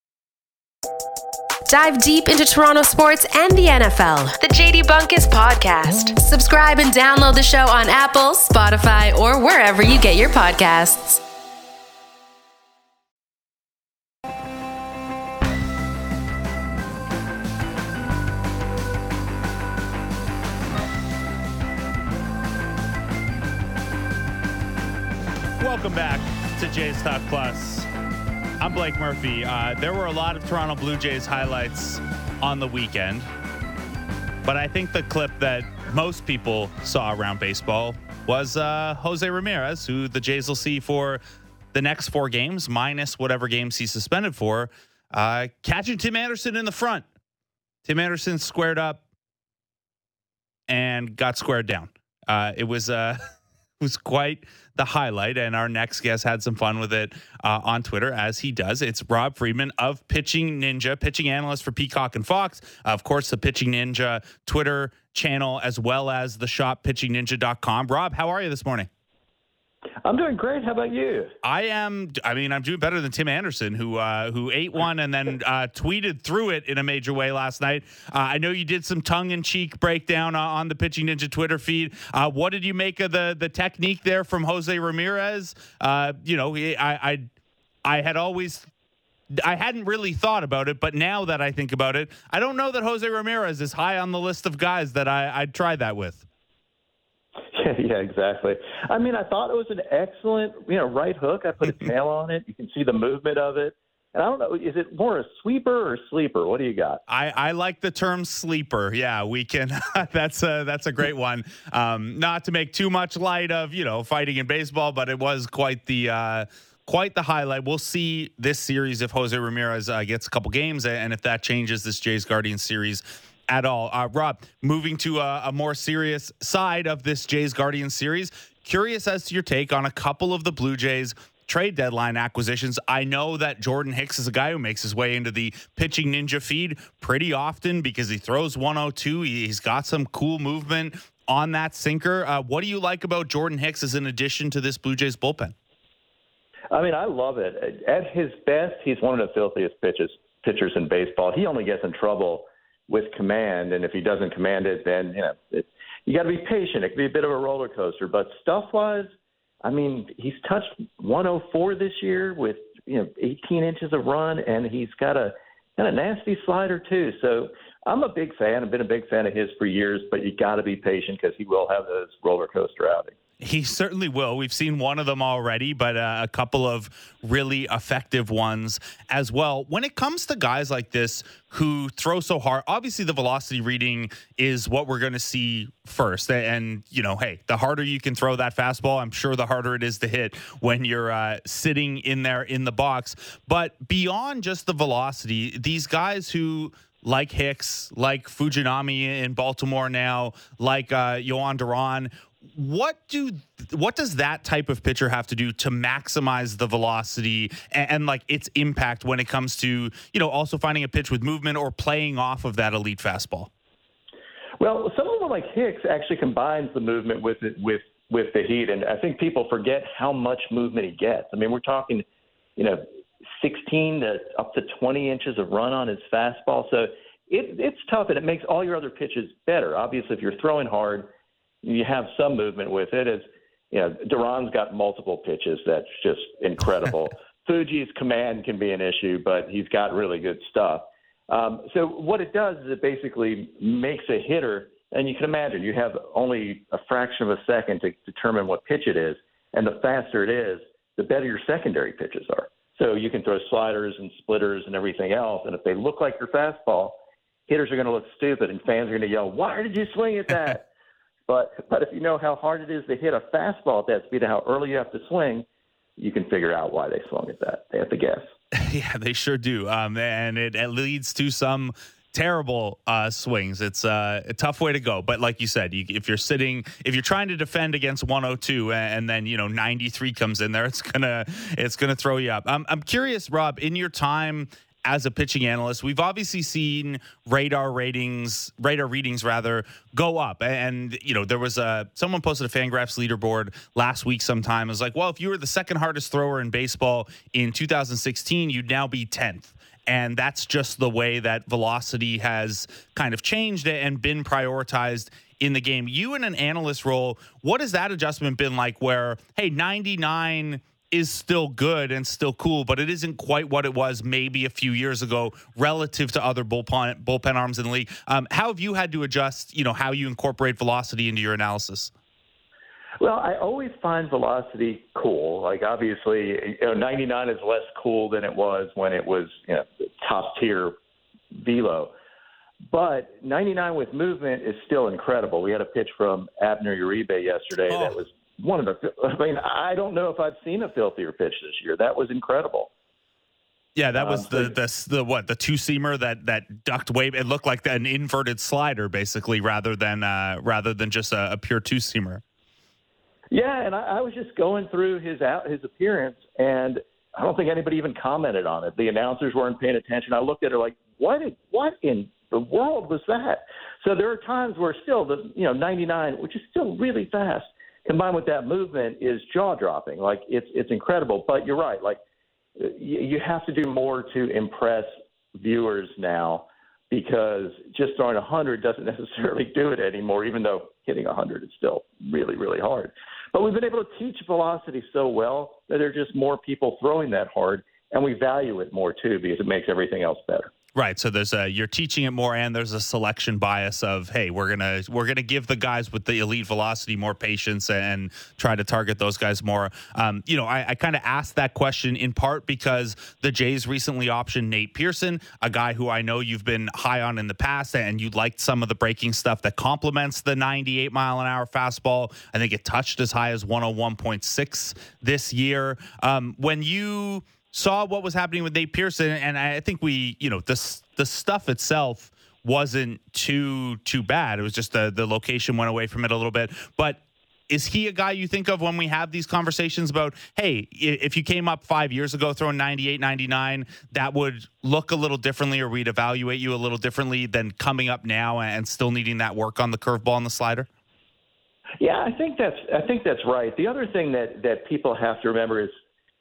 Dive deep into Toronto sports and the N F L. The J D Bunkus Podcast. Subscribe and download the show on Apple, Spotify, or wherever you get your podcasts. Welcome back to Jays Talk Plus. I'm Blake Murphy. Uh, there were a lot of Toronto Blue Jays highlights on the weekend, but I think the clip that most people saw around baseball was uh, Jose Ramirez, who the Jays will see for the next four games, minus whatever games he's suspended for, uh, catching Tim Anderson in the front. Tim Anderson squared up and got squared down. Uh, it was uh, it was quite the highlight, and our next guest had some fun with it uh, on Twitter, as he does. It's Rob Friedman of Pitching Ninja, pitching analyst for Peacock and Fox. Uh, of course, the Pitching Ninja Twitter channel, as well as the shop pitching ninja dot com. Rob, how are you this morning? I'm doing great. How about you? I am. I mean, I'm doing better than Tim Anderson, who uh, who ate one and then uh, tweeted through it in a major way last night. Uh, I know you did some tongue-in-cheek breakdown uh, on the Pitching Ninja Twitter feed. Uh, what did you make of the the technique there from Jose Ramirez? Uh, you know, I, I I had always. I hadn't really thought about it, but now that I think about it, I don't know that Jose Ramirez is high on the list of guys that I, I'd try that with. Yeah, yeah, exactly. I mean, I thought it was an excellent, you know, right hook. I put a tail on it. You can see the movement of it. And I don't know, is it more a sweeper or sleeper? What do you got? I, I like the term sleeper. Yeah, we can. that's a, that's a great one. Um, not to make too much light of, you know, fighting in baseball, but it was quite the uh, quite the highlight. We'll see this series if Jose Ramirez uh, gets a couple games and if that changes this Jays Guardians series at all. Uh, Rob, moving to a, a more serious side of this Jays Guardians series, curious as to your take on a couple of the Blue Jays trade deadline acquisitions. I know that Jordan Hicks is a guy who makes his way into the Pitching Ninja feed pretty often because he throws one oh two. He's got some cool movement on that sinker. Uh, what do you like about Jordan Hicks as an addition to this Blue Jays bullpen? I mean, I love it. At his best, he's one of the filthiest pitches, pitchers in baseball. He only gets in trouble with command, and if he doesn't command it, then you know it, you got to be patient. It can be a bit of a roller coaster, but stuff-wise, I mean, he's touched one oh four this year with you know eighteen inches of run, and he's got a kind of nasty slider too. So I'm a big fan. I've been a big fan of his for years, but you got to be patient because he will have those roller coaster outings. He certainly will. We've seen one of them already, but uh, a couple of really effective ones as well. When it comes to guys like this who throw so hard, obviously the velocity reading is what we're going to see first. And, you know, hey, the harder you can throw that fastball, I'm sure the harder it is to hit when you're uh, sitting in there in the box. But beyond just the velocity, these guys who like Hicks, like Fujinami in Baltimore now, like uh, Yohan Duran, What do what does that type of pitcher have to do to maximize the velocity and, and like its impact when it comes to, you know, also finding a pitch with movement or playing off of that elite fastball? Well, someone like Hicks actually combines the movement with it with with the heat, and I think people forget how much movement he gets. I mean, we're talking, you know, sixteen to up to twenty inches of run on his fastball. So it, it's tough, and it makes all your other pitches better. Obviously, if you're throwing hard, you have some movement with it. As you know, Duran's got multiple pitches that's just incredible. Fuji's command can be an issue, but he's got really good stuff. Um, so what it does is it basically makes a hitter And you can imagine you have only a fraction of a second to determine what pitch it is. And the faster it is, the better your secondary pitches are. So you can throw sliders and splitters and everything else. And if they look like your fastball, hitters are going to look stupid and fans are going to yell, "Why did you swing at that?" but but if you know how hard it is to hit a fastball at that speed and how early you have to swing, you can figure out why they swung at that. They have to guess. Yeah, they sure do. Um, and it, it leads to some terrible uh, swings. It's uh, a tough way to go. But like you said, you, if you're sitting, if you're trying to defend against one oh two and, and then, you know, ninety-three comes in there, it's gonna, it's gonna throw you up. I'm, I'm curious, Rob, in your time as a pitching analyst, we've obviously seen radar ratings, radar readings rather, go up. And, you know, there was a, someone posted a Fangraphs leaderboard last week sometime. It was like, well, if you were the second hardest thrower in baseball in two thousand sixteen, you'd now be tenth. And that's just the way that velocity has kind of changed and been prioritized in the game. You in an analyst role, what has that adjustment been like where, hey, ninety-nine is still good and still cool, but it isn't quite what it was maybe a few years ago relative to other bullpen bullpen arms in the league? Um, how have you had to adjust, you know, how you incorporate velocity into your analysis? Well, I always find velocity cool. Like, obviously, you know, ninety-nine is less cool than it was when it was, you know, top tier velo. But ninety-nine with movement is still incredible. We had a pitch from Abner Uribe yesterday oh. that was one of the – I mean, I don't know if I've seen a filthier pitch this year. That was incredible. Yeah, that was um, the, the the what the two seamer that that ducked way. It looked like an inverted slider, basically, rather than uh, rather than just a, a pure two seamer. Yeah, and I, I was just going through his out, his appearance, and I don't think anybody even commented on it. The announcers weren't paying attention. I looked at it like, what? Did, what in the world was that? So there are times where still the you know ninety-nine, which is still really fast, combined with that movement, is jaw dropping. Like it's it's incredible. But you're right. Like you, you have to do more to impress viewers now, because just throwing one hundred doesn't necessarily do it anymore, even though hitting one hundred is still really, really hard. But we've been able to teach velocity so well that there are just more people throwing that hard, and we value it more, too, because it makes everything else better. Right. So there's a, you're teaching it more, and there's a selection bias of, hey, we're gonna we're gonna give the guys with the elite velocity more patience and try to target those guys more. Um, you know, I, I kind of asked that question in part because the Jays recently optioned Nate Pearson, a guy who I know you've been high on in the past, and you liked some of the breaking stuff that complements the ninety-eight mile an hour fastball. I think it touched as high as one oh one point six this year. Um, when you saw what was happening with Nate Pearson, and I think we, you know, the the stuff itself wasn't too too bad. It was just the the location went away from it a little bit. But is he a guy you think of when we have these conversations about, hey, if you came up five years ago throwing ninety-eight, ninety-nine, that would look a little differently, or we'd evaluate you a little differently than coming up now and still needing that work on the curveball and the slider? Yeah, I think that's I think that's right. The other thing that that people have to remember is,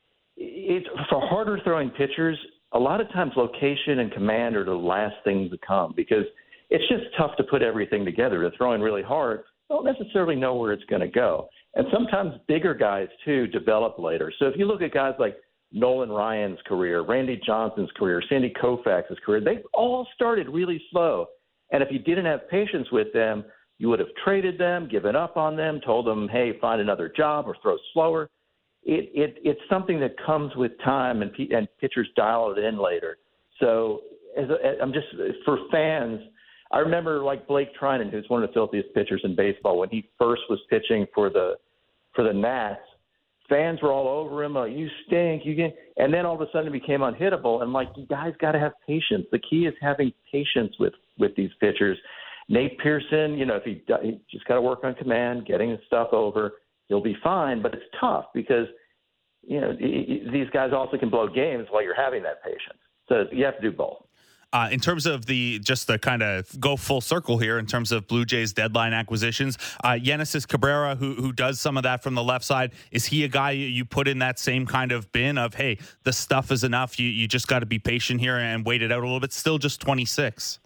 It's, for harder throwing pitchers, a lot of times location and command are the last things to come, because it's just tough to put everything together. They're throwing really hard, don't necessarily know where it's going to go. And sometimes bigger guys, too, develop later. So if you look at guys like Nolan Ryan's career, Randy Johnson's career, Sandy Koufax's career, they all started really slow. And if you didn't have patience with them, you would have traded them, given up on them, told them, hey, find another job or throw slower. It, it it's something that comes with time, and and pitchers dial it in later. So as a, I'm just for fans, I remember like Blake Trinan, who's one of the filthiest pitchers in baseball, when he first was pitching for the for the Nats. Fans were all over him. Oh, you stink. You get, and then all of a sudden it became unhittable. And like, you guys got to have patience. The key is having patience with with these pitchers. Nate Pearson, you know, if he, he just got to work on command, getting his stuff over. You'll be fine, but it's tough because, you know, these guys also can blow games while you're having that patience. So you have to do both. Uh, in terms of the, just to kind of go full circle here, in terms of Blue Jays deadline acquisitions, uh, Genesis Cabrera, who who does some of that from the left side, is he a guy you put in that same kind of bin of, hey, the stuff is enough, you you just got to be patient here and wait it out a little bit? Still just twenty-six.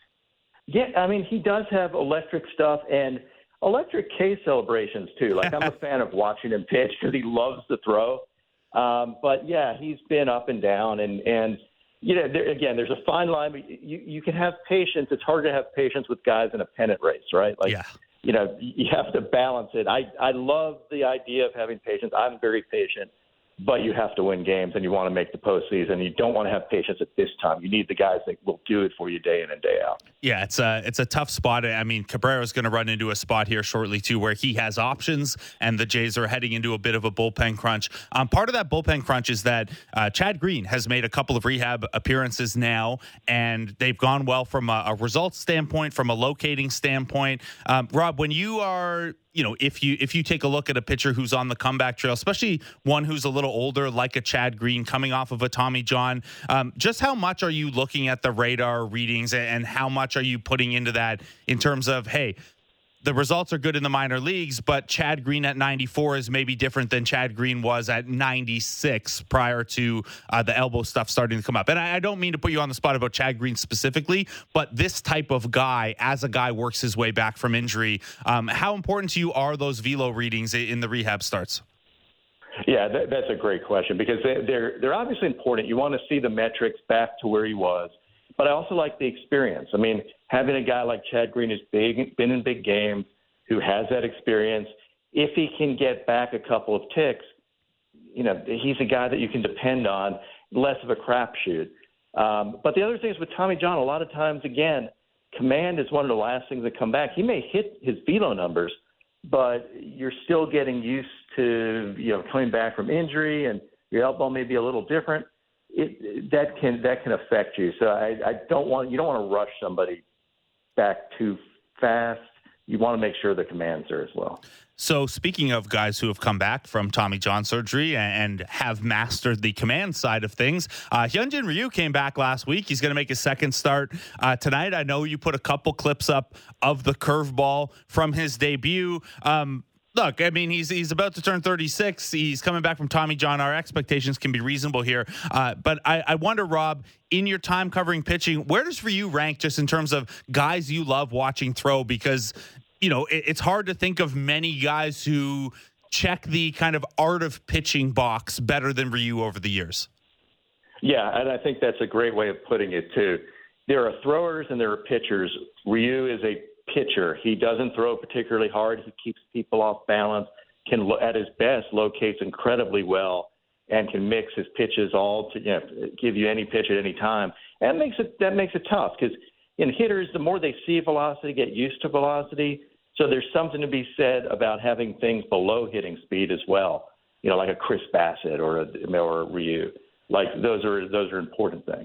Yeah, I mean, he does have electric stuff and electric K celebrations, too. Like, I'm a fan of watching him pitch because he loves to throw. Um, but, yeah, he's been up and down. And, and you know, there, again, there's a fine line. But you you can have patience. It's hard to have patience with guys in a pennant race, right? Like, yeah. you know, you have to balance it. I I love the idea of having patience. I'm very patient. But you have to win games, and you want to make the postseason. You don't want to have patience at this time. You need the guys that will do it for you day in and day out. Yeah, it's a it's a tough spot. I mean, Cabrera's going to run into a spot here shortly too, where he has options, and the Jays are heading into a bit of a bullpen crunch. Um, part of that bullpen crunch is that uh, Chad Green has made a couple of rehab appearances now, and they've gone well from a, a results standpoint, from a locating standpoint. Um, Rob, when you are you know, if you if you take a look at a pitcher who's on the comeback trail, especially one who's a little older, like a Chad Green coming off of a Tommy John, um, just how much are you looking at the radar readings, and, and how much are you putting into that in terms of, hey, the results are good in the minor leagues, but Chad Green at ninety-four is maybe different than Chad Green was at ninety-six prior to uh, the elbow stuff starting to come up. And I, I don't mean to put you on the spot about Chad Green specifically, but this type of guy, as a guy works his way back from injury, um, how important to you are those velo readings in the rehab starts? Yeah, that, that's a great question, because they, they're they're obviously important. You want to see the metrics back to where he was. But I also like the experience. I mean, having a guy like Chad Green who's big, been in big games, who has that experience, if he can get back a couple of ticks, you know, he's a guy that you can depend on, less of a crapshoot. Um, but the other thing is with Tommy John, a lot of times, again, command is one of the last things that come back. He may hit his velo numbers, but you're still getting used to, you know, coming back from injury, and your elbow may be a little different. It, that can that can affect you. So I, I don't want you don't want to rush somebody back too fast. You want to make sure the command's there as well. So speaking of guys who have come back from Tommy John surgery and have mastered the command side of things, uh, Hyunjin Ryu came back last week. He's going to make his second start uh, tonight. I know you put a couple clips up of the curveball from his debut. Um, Look, I mean, he's he's about to turn thirty-six. He's coming back from Tommy John. Our expectations can be reasonable here. Uh, but I, I wonder, Rob, in your time covering pitching, where does Ryu rank just in terms of guys you love watching throw? Because, you know, it, it's hard to think of many guys who check the kind of art of pitching box better than Ryu over the years. Yeah, and I think that's a great way of putting it, too. There are throwers and there are pitchers. Ryu is a pitcher. He doesn't throw particularly hard. He keeps people off balance, can, at his best, locates incredibly well, and can mix his pitches all to, you know, give you any pitch at any time. And that makes it that makes it tough, because in hitters, the more they see velocity, get used to velocity. So there's something to be said about having things below hitting speed as well. You know, like a Chris Bassett or a or a Ryu. Like those are those are important things.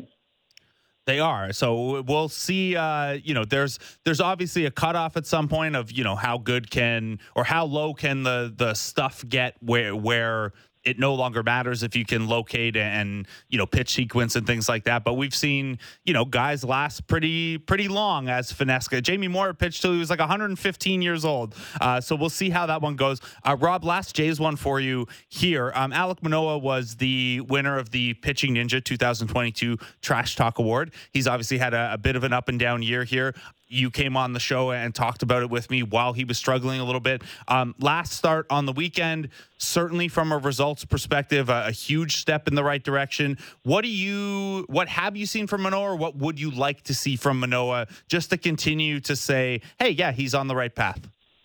They are. So we'll see, uh, you know, there's there's obviously a cutoff at some point of, you know, how good can or how low can the the stuff get where where it no longer matters if you can locate and, you know, pitch sequence and things like that. But we've seen, you know, guys last pretty, pretty long as Finesca. Jamie Moore pitched till he was like one hundred fifteen years old. Uh, so we'll see how that one goes. Uh, Rob, last Jays one for you here. Um, Alek Manoah was the winner of the Pitching Ninja two thousand twenty-two Trash Talk Award. He's obviously had a, a bit of an up and down year here. You came on the show and talked about it with me while he was struggling a little bit. Um, last start on the weekend, certainly from a results perspective, a, a huge step in the right direction. What do you, what have you seen from Manoah, or what would you like to see from Manoah just to continue to say, hey, yeah, he's on the right path?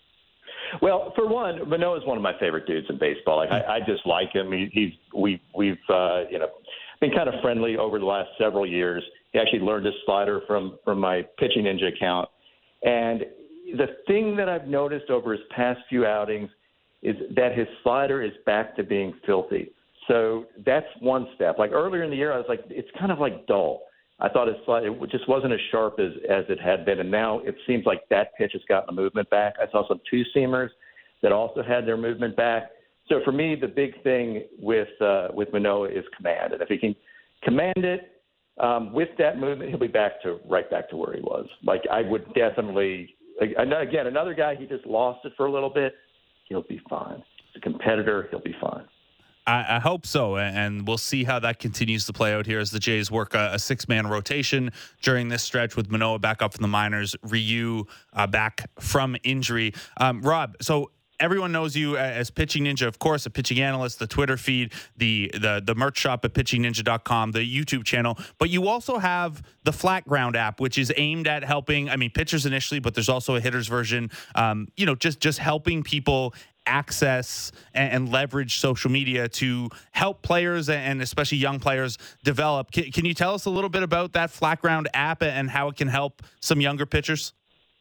Well, for one, Manoah is one of my favorite dudes in baseball. Like I, I just like him. He, he's we we've uh, you know been kind of friendly over the last several years. He actually learned his slider from, from my Pitching Ninja account. And the thing that I've noticed over his past few outings is that his slider is back to being filthy. So that's one step. Like earlier in the year, I was like, it's kind of like dull. I thought his slider it just wasn't as sharp as, as it had been. And now it seems like that pitch has gotten the movement back. I saw some two-seamers that also had their movement back. So for me, the big thing with uh, with Manoah is command. And if he can command it, Um, with that movement, he'll be back to right back to where he was. Like I would definitely, again, another guy, he just lost it for a little bit. He'll be fine. He's a competitor. He'll be fine. I, I hope so, and we'll see how that continues to play out here as the Jays work a, a six-man rotation during this stretch with Manoah back up from the minors, Ryu uh, back from injury. Um, Rob, so everyone knows you as Pitching Ninja, of course, a pitching analyst, the Twitter feed, the the the merch shop at pitching ninja dot com, the YouTube channel. But you also have the Flat Ground app, which is aimed at helping, I mean, pitchers initially, but there's also a hitters version, um, you know, just, just helping people access and, and leverage social media to help players and especially young players develop. Can, can you tell us a little bit about that Flat Ground app and how it can help some younger pitchers?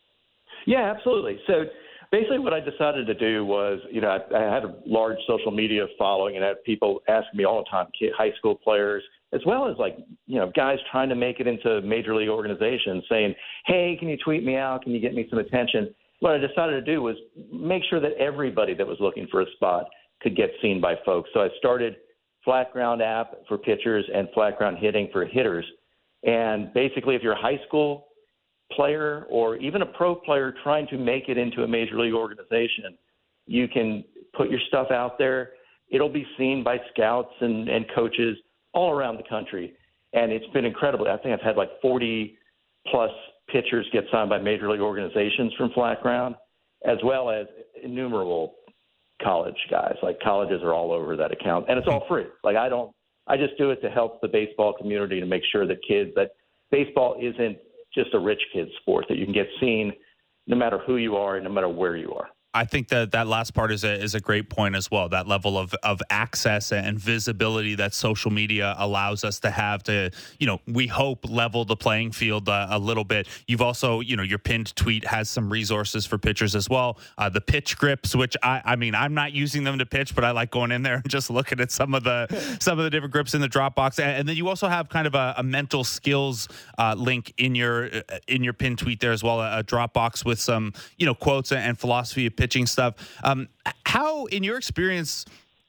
Yeah, absolutely. So basically what I decided to do was, you know, I, I had a large social media following and I had people ask me all the time, kid, high school players, as well as like, you know, guys trying to make it into major league organizations saying, hey, can you tweet me out? Can you get me some attention? What I decided to do was make sure that everybody that was looking for a spot could get seen by folks. So I started Flat Ground app for pitchers and Flat Ground hitting for hitters. And basically, if you're a high school player or even a pro player trying to make it into a major league organization, you can put your stuff out there. It'll be seen by scouts and, and coaches all around the country. And it's been incredible. I think I've had like forty plus pitchers get signed by major league organizations from Flat Ground, as well as innumerable college guys. Like colleges are all over that account, and it's all free. Like I don't, I just do it to help the baseball community to make sure that kids, that baseball isn't just a rich kid's sport, that you can get seen no matter who you are and no matter where you are. I think that that last part is a is a great point as well. That level of of access and visibility that social media allows us to have to, you know, we hope level the playing field uh, a little bit. You've also, you know, your pinned tweet has some resources for pitchers as well. Uh, the pitch grips, which I I mean I'm not using them to pitch, but I like going in there and just looking at some of the some of the different grips in the Dropbox. And, and then you also have kind of a, a mental skills uh, link in your in your pinned tweet there as well. A, a Dropbox with some, you know, quotes and philosophy of pitching stuff. Um, how, in your experience,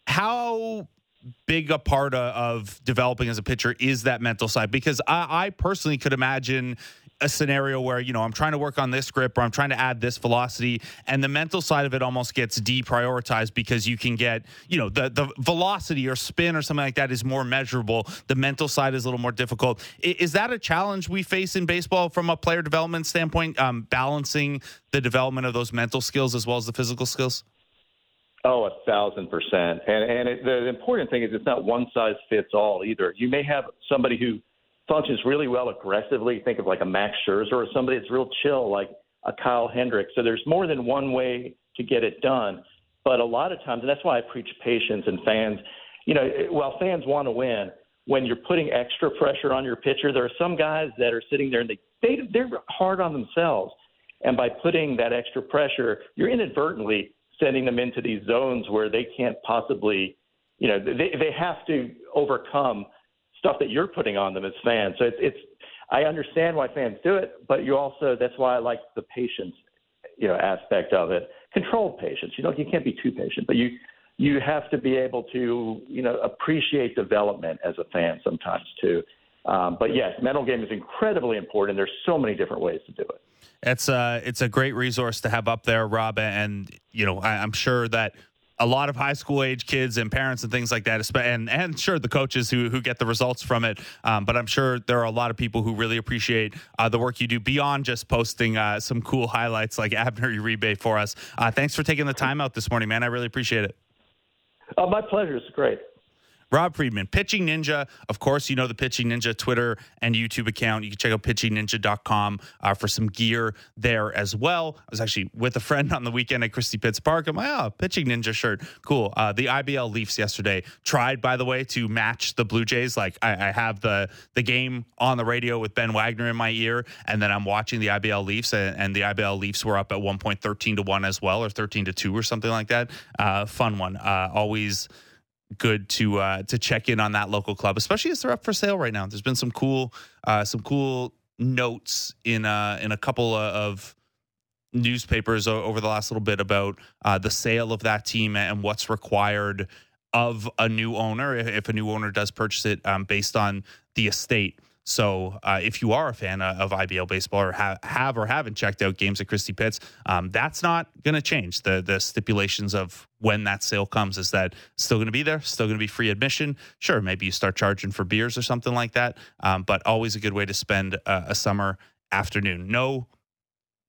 how big a part of, of developing as a pitcher is that mental side? Because I, I personally could imagine a scenario where, you know, I'm trying to work on this grip or I'm trying to add this velocity, and the mental side of it almost gets deprioritized because you can get, you know, the, the velocity or spin or something like that is more measurable. The mental side is a little more difficult. Is, is that a challenge we face in baseball from a player development standpoint, um, balancing the development of those mental skills as well as the physical skills? Oh, a thousand percent. And, and it, the important thing is it's not one size fits all either. You may have somebody who functions really well aggressively. Think of like a Max Scherzer, or somebody that's real chill like a Kyle Hendricks. So there's more than one way to get it done. But a lot of times, and that's why I preach patience, and fans, you know, while fans want to win, when you're putting extra pressure on your pitcher, there are some guys that are sitting there and they, they, they're hard on themselves. And by putting that extra pressure, you're inadvertently sending them into these zones where they can't possibly, you know, they, they have to overcome stuff that you're putting on them as fans. So it's, it's, I understand why fans do it, but you also, that's why I like the patience, you know, aspect of it. Controlled patience. You know, you can't be too patient, but you, you have to be able to, you know, appreciate development as a fan sometimes too. Um, but yes, mental game is incredibly important. There's so many different ways to do it. It's a, it's a great resource to have up there, Rob. And, you know, I, I'm sure that a lot of high school age kids and parents and things like that, and and sure the coaches who who get the results from it. Um, but I'm sure there are a lot of people who really appreciate uh, the work you do beyond just posting uh, some cool highlights like Abner Uribe for us. Uh, thanks for taking the time out this morning, man. I really appreciate it. Oh, my pleasure. It's great. Rob Friedman, Pitching Ninja. Of course, you know the Pitching Ninja Twitter and YouTube account. You can check out pitching ninja dot com uh, for some gear there as well. I was actually with a friend on the weekend at Christie Pitts Park. I'm like, oh, Pitching Ninja shirt. Cool. Uh, the I B L Leafs yesterday tried, by the way, to match the Blue Jays. Like I, I have the the game on the radio with Ben Wagner in my ear, and then I'm watching the I B L Leafs, and, and the I B L Leafs were up at one point thirteen to one as well, or thirteen to two or something like that. Uh, fun one. Uh, always good to uh, to check in on that local club, especially as they're up for sale right now. There's been some cool uh, some cool notes in uh, in a couple of newspapers over the last little bit about uh, the sale of that team and what's required of a new owner if a new owner does purchase it um, based on the estate. So uh, if you are a fan of I B L baseball or have, have or haven't checked out games at Christie Pitts, um, that's not going to change. The the stipulations of when that sale comes is that still going to be there, still going to be free admission. Sure, maybe you start charging for beers or something like that, um, but always a good way to spend a, a summer afternoon. No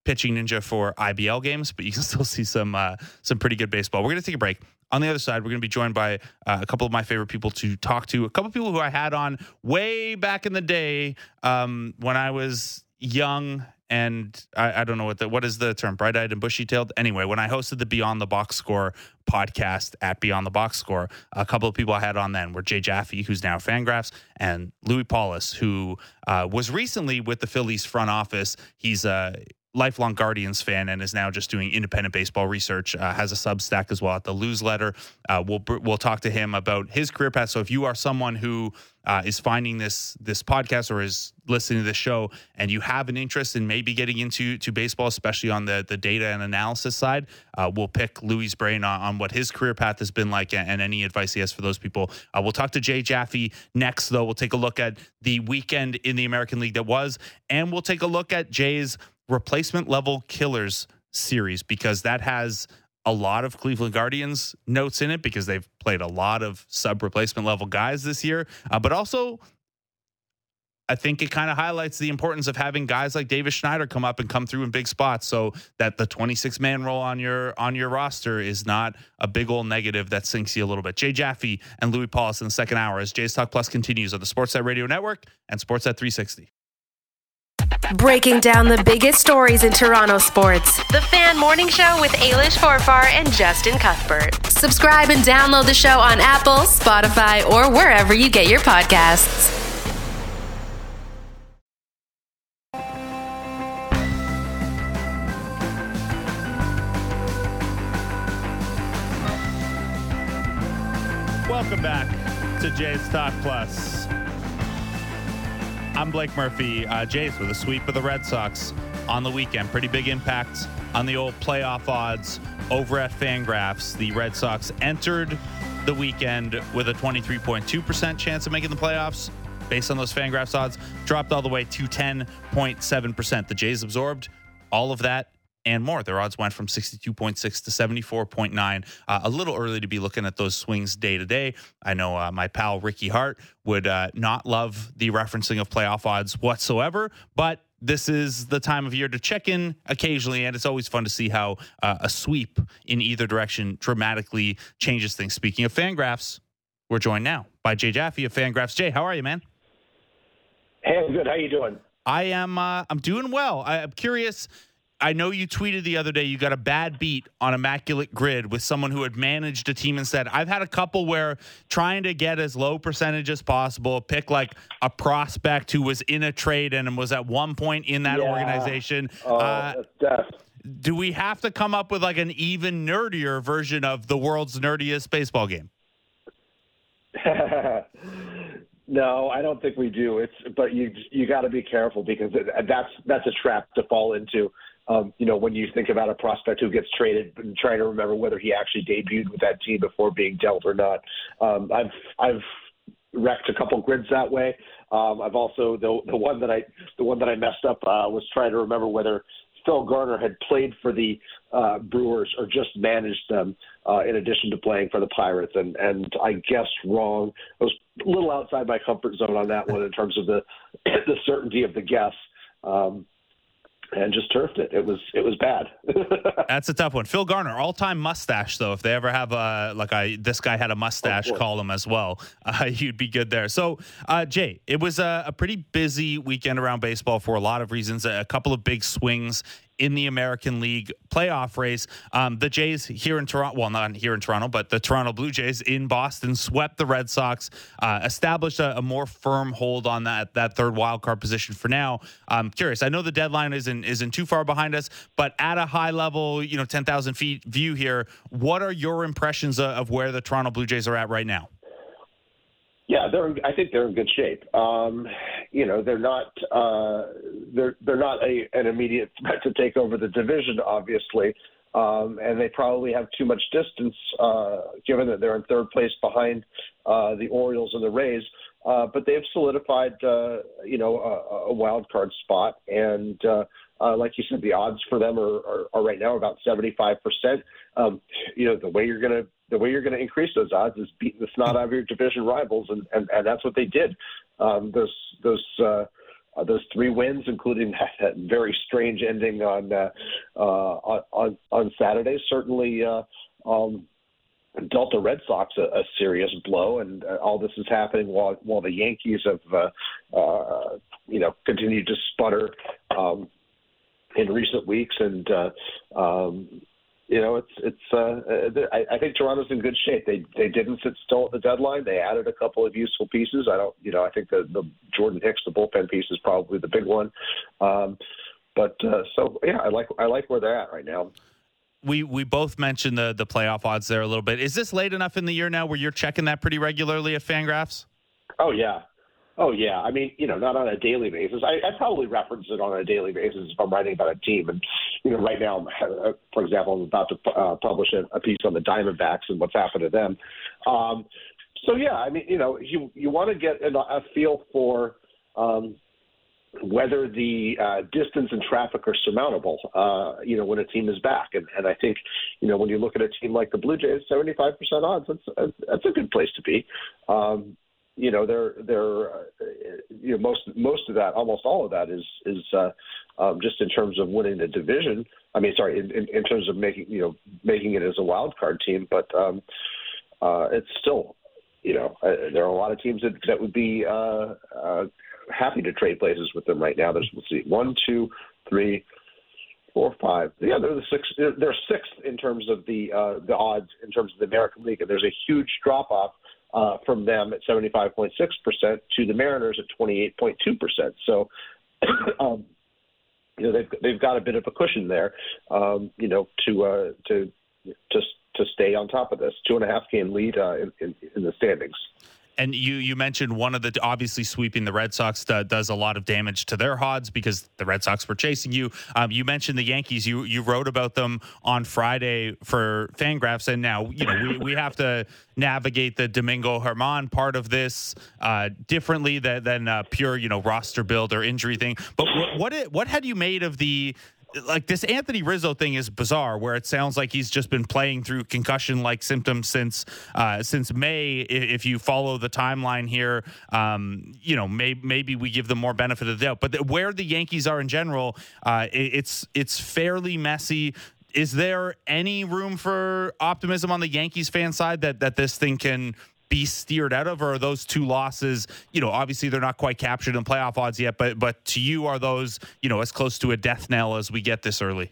pitching ninja for I B L games, but you can still see some uh, some pretty good baseball. We're going to take a break. On the other side, we're going to be joined by uh, a couple of my favorite people to talk to, a couple of people who I had on way back in the day um, when I was young and I, I don't know what the, what is the term, bright-eyed and bushy-tailed? Anyway, when I hosted the Beyond the Box Score podcast at Beyond the Box Score, a couple of people I had on then were Jay Jaffe, who's now at Fangraphs, and Louis Paulus, who uh, was recently with the Phillies front office. He's a lifelong Guardians fan and is now just doing independent baseball research, uh, has a Substack as well at the Lose Letter. Uh, we'll we'll talk to him about his career path. So if you are someone who uh, is finding this this podcast or is listening to this show and you have an interest in maybe getting into to baseball, especially on the, the data and analysis side, uh, we'll pick Louis' brain on, on what his career path has been like and, and any advice he has for those people. Uh, we'll talk to Jay Jaffe next, though. We'll take a look at the weekend in the American League that was, and we'll take a look at Jay's replacement level killers series, because that has a lot of Cleveland Guardians notes in it because they've played a lot of sub replacement level guys this year. Uh, but also, I think it kind of highlights the importance of having guys like Davis Schneider come up and come through in big spots, so that the twenty-six man role on your on your roster is not a big old negative that sinks you a little bit. Jay Jaffe and Louis Paulus in the second hour as Jays Talk Plus continues on the Sportsnet Radio Network and Sportsnet three sixty. Breaking down the biggest stories in Toronto sports. The Fan Morning Show with Ailish Forfar and Justin Cuthbert. Subscribe and download the show on Apple, Spotify, or wherever you get your podcasts. Welcome back to Jays Talk Plus. I'm Blake Murphy. Uh, Jays with a sweep of the Red Sox on the weekend. Pretty big impact on the old playoff odds over at Fangraphs. The Red Sox entered the weekend with a twenty-three point two percent chance of making the playoffs. Based on those Fangraphs odds, dropped all the way to ten point seven percent. The Jays absorbed all of that and more. Their odds went from sixty-two point six to seventy-four point nine. Uh, a little early to be looking at those swings day to day. I know uh, my pal Ricky Hart would uh, not love the referencing of playoff odds whatsoever, but this is the time of year to check in occasionally, and it's always fun to see how uh, a sweep in either direction dramatically changes things. Speaking of Fangraphs, we're joined now by Jay Jaffe of Fangraphs. Jay, how are you, man? Hey, I'm good. How you doing? I am. Uh, I'm doing well. I, I'm curious. I know you tweeted the other day you got a bad beat on Immaculate Grid with someone who had managed a team and said, I've had a couple where trying to get as low percentage as possible, pick like a prospect who was in a trade and was at one point in that yeah. organization. Oh, uh, that's do we have to come up with like an even nerdier version of the world's nerdiest baseball game? No, I don't think we do. It's but you you got to be careful because that's that's a trap to fall into. Um, you know, when you think about a prospect who gets traded and trying to remember whether he actually debuted with that team before being dealt or not. Um, I've I've wrecked a couple grids that way. Um, I've also the the one that I the one that I messed up uh, was trying to remember whether Phil Garner had played for the uh, Brewers or just managed them uh, in addition to playing for the Pirates. And, and I guessed wrong. I was a little outside my comfort zone on that one in terms of the the certainty of the guess. Um, and just turfed it. It was it was bad. That's a tough one. Phil Garner, all-time mustache, though. If they ever have a, like a, this guy had a mustache column as well, uh, you'd be good there. So, uh, Jay, it was a, a pretty busy weekend around baseball for a lot of reasons. A, a couple of big swings in the American League playoff race. Um, the Jays here in Toronto, well, not here in Toronto, but the Toronto Blue Jays in Boston swept the Red Sox, uh, established a, a more firm hold on that that third wild card position for now. I'm curious. I know the deadline isn't isn't too far behind us, but at a high level, you know, ten thousand feet view here, what are your impressions of, of where the Toronto Blue Jays are at right now? Yeah, they're. I think they're in good shape. Um, you know, they're not. Uh, they're they're not a, an immediate threat to take over the division, obviously, um, and they probably have too much distance, uh, given that they're in third place behind uh, the Orioles and the Rays. Uh, but they've solidified, uh, you know, a, a wild card spot, and uh, uh, like you said, the odds for them are, are, are right now about seventy-five percent. Um, you know, the way you're going to the way you're going to increase those odds is beating the snot out of your division rivals, and, and, and that's what they did. Um, those those uh, uh, those three wins, including that, that very strange ending on uh, uh, on on Saturday, certainly uh, um, dealt the Red Sox a, a serious blow. And uh, all this is happening while while the Yankees have uh, uh, you know continued to sputter um, in recent weeks. And uh, um, You know, it's it's. Uh, I, I think Toronto's in good shape. They they didn't sit still at the deadline. They added a couple of useful pieces. I don't, you know, I think the, the Jordan Hicks, the bullpen piece, is probably the big one. Um, but uh, so yeah, I like I like where they're at right now. We we both mentioned the the playoff odds there a little bit. Is this late enough in the year now where you're checking that pretty regularly at FanGraphs? Oh yeah. Oh, yeah. I mean, you know, not on a daily basis. I, I probably reference it on a daily basis if I'm writing about a team. And, you know, right now, for example, I'm about to uh, publish a, a piece on the Diamondbacks and what's happened to them. Um, so, yeah, I mean, you know, you, you want to get a, a feel for um, whether the uh, distance and traffic are surmountable, uh, you know, when a team is back. And, and I think, you know, when you look at a team like the Blue Jays, seventy-five percent odds, that's, that's a good place to be. Um You know, they're they're uh, you know most most of that, almost all of that is is uh, um, just in terms of winning the division. I mean, sorry, in, in, in terms of making you know making it as a wild card team, but um, uh, it's still you know uh, there are a lot of teams that that would be uh, uh, happy to trade places with them right now. There's let's see, one, two, three, four, five. Yeah, they're the sixth. They're, they're sixth in terms of the uh, the odds in terms of the American League, and there's a huge drop off. Uh, from them at seventy-five point six percent to the Mariners at twenty-eight point two percent. So, um, you know, they've they've got a bit of a cushion there, um, you know, to uh, to to to stay on top of this two and a half game lead uh, in, in in the standings. And you you mentioned one of the, obviously sweeping the Red Sox uh, does a lot of damage to their odds because the Red Sox were chasing you. Um, you mentioned the Yankees. You you wrote about them on Friday for FanGraphs, and now you know we, we have to navigate the Domingo Germán part of this uh, differently than, than uh, pure you know roster build or injury thing. But what what, it, what had you made of the? Like this Anthony Rizzo thing is bizarre, where it sounds like he's just been playing through concussion-like symptoms since uh, since May. If you follow the timeline here, um, you know may, maybe we give them more benefit of the doubt. But the, where the Yankees are in general, uh, it, it's it's fairly messy. Is there any room for optimism on the Yankees fan side that that this thing can be steered out of, or are those two losses, you know, obviously they're not quite captured in playoff odds yet, but but to you, are those, you know, as close to a death knell as we get this early?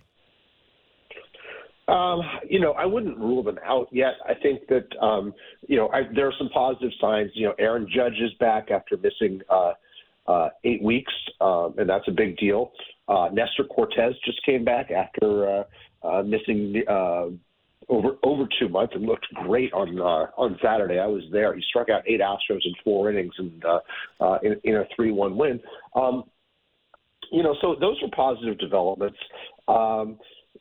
Um, you know, I wouldn't rule them out yet. I think that, um, you know, I, there are some positive signs. You know, Aaron Judge is back after missing uh, uh, eight weeks, um, and that's a big deal. Uh, Nestor Cortez just came back after uh, uh, missing uh over over two months and looked great on uh, on Saturday. I was there. He struck out eight Astros in four innings and uh, uh, in, in a three one win. Um, you know, so those are positive developments. Um,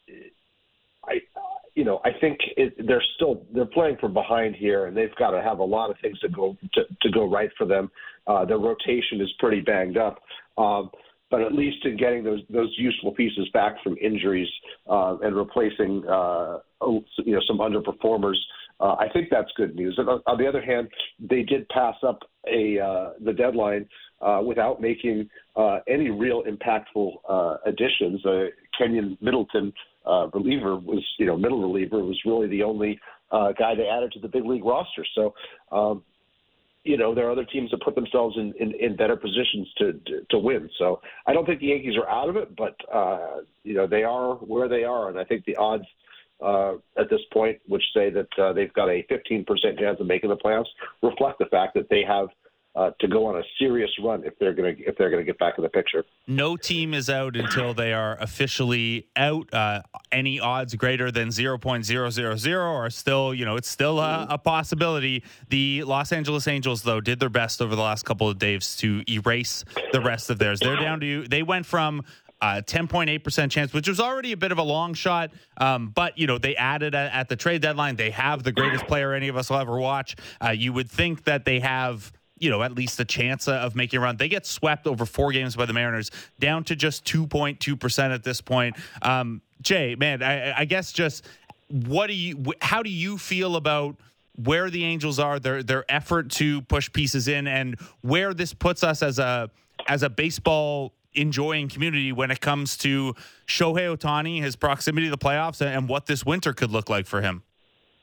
I, you know, I think it, they're still they're playing from behind here, and they've got to have a lot of things to go to, to go right for them. Uh, their rotation is pretty banged up. Um, But at least in getting those those useful pieces back from injuries uh, and replacing uh, you know some underperformers, uh, I think that's good news. And on, on the other hand, they did pass up a uh, the deadline uh, without making uh, any real impactful uh, additions. Uh, Kenyon Middleton, uh, reliever, was you know middle reliever was really the only uh, guy they added to the big league roster. So. Um, You know, there are other teams that put themselves in, in, in better positions to, to to win. So I don't think the Yankees are out of it, but, uh, you know, they are where they are. And I think the odds uh, at this point, which say that uh, they've got a fifteen percent chance of making the playoffs, reflect the fact that they have uh, to go on a serious run if they're going to if they're going to get back in the picture. No team is out until they are officially out. Uh, any odds greater than zero point zero zero zero are still, you know, it's still a, a possibility. The Los Angeles Angels, though, did their best over the last couple of days to erase the rest of theirs. They're down to, they went from uh, ten point eight percent chance, which was already a bit of a long shot. Um, but, you know, they added at, at the trade deadline. They have the greatest player any of us will ever watch. Uh, you would think that they have, you know, at least a chance of making a run. They get swept over four games by the Mariners, down to just two point two percent at this point. Um, Jay, man, I, I guess just what do you, how do you feel about where the Angels are, their their effort to push pieces in, and where this puts us as a as a baseball enjoying community when it comes to Shohei Ohtani, his proximity to the playoffs, and what this winter could look like for him?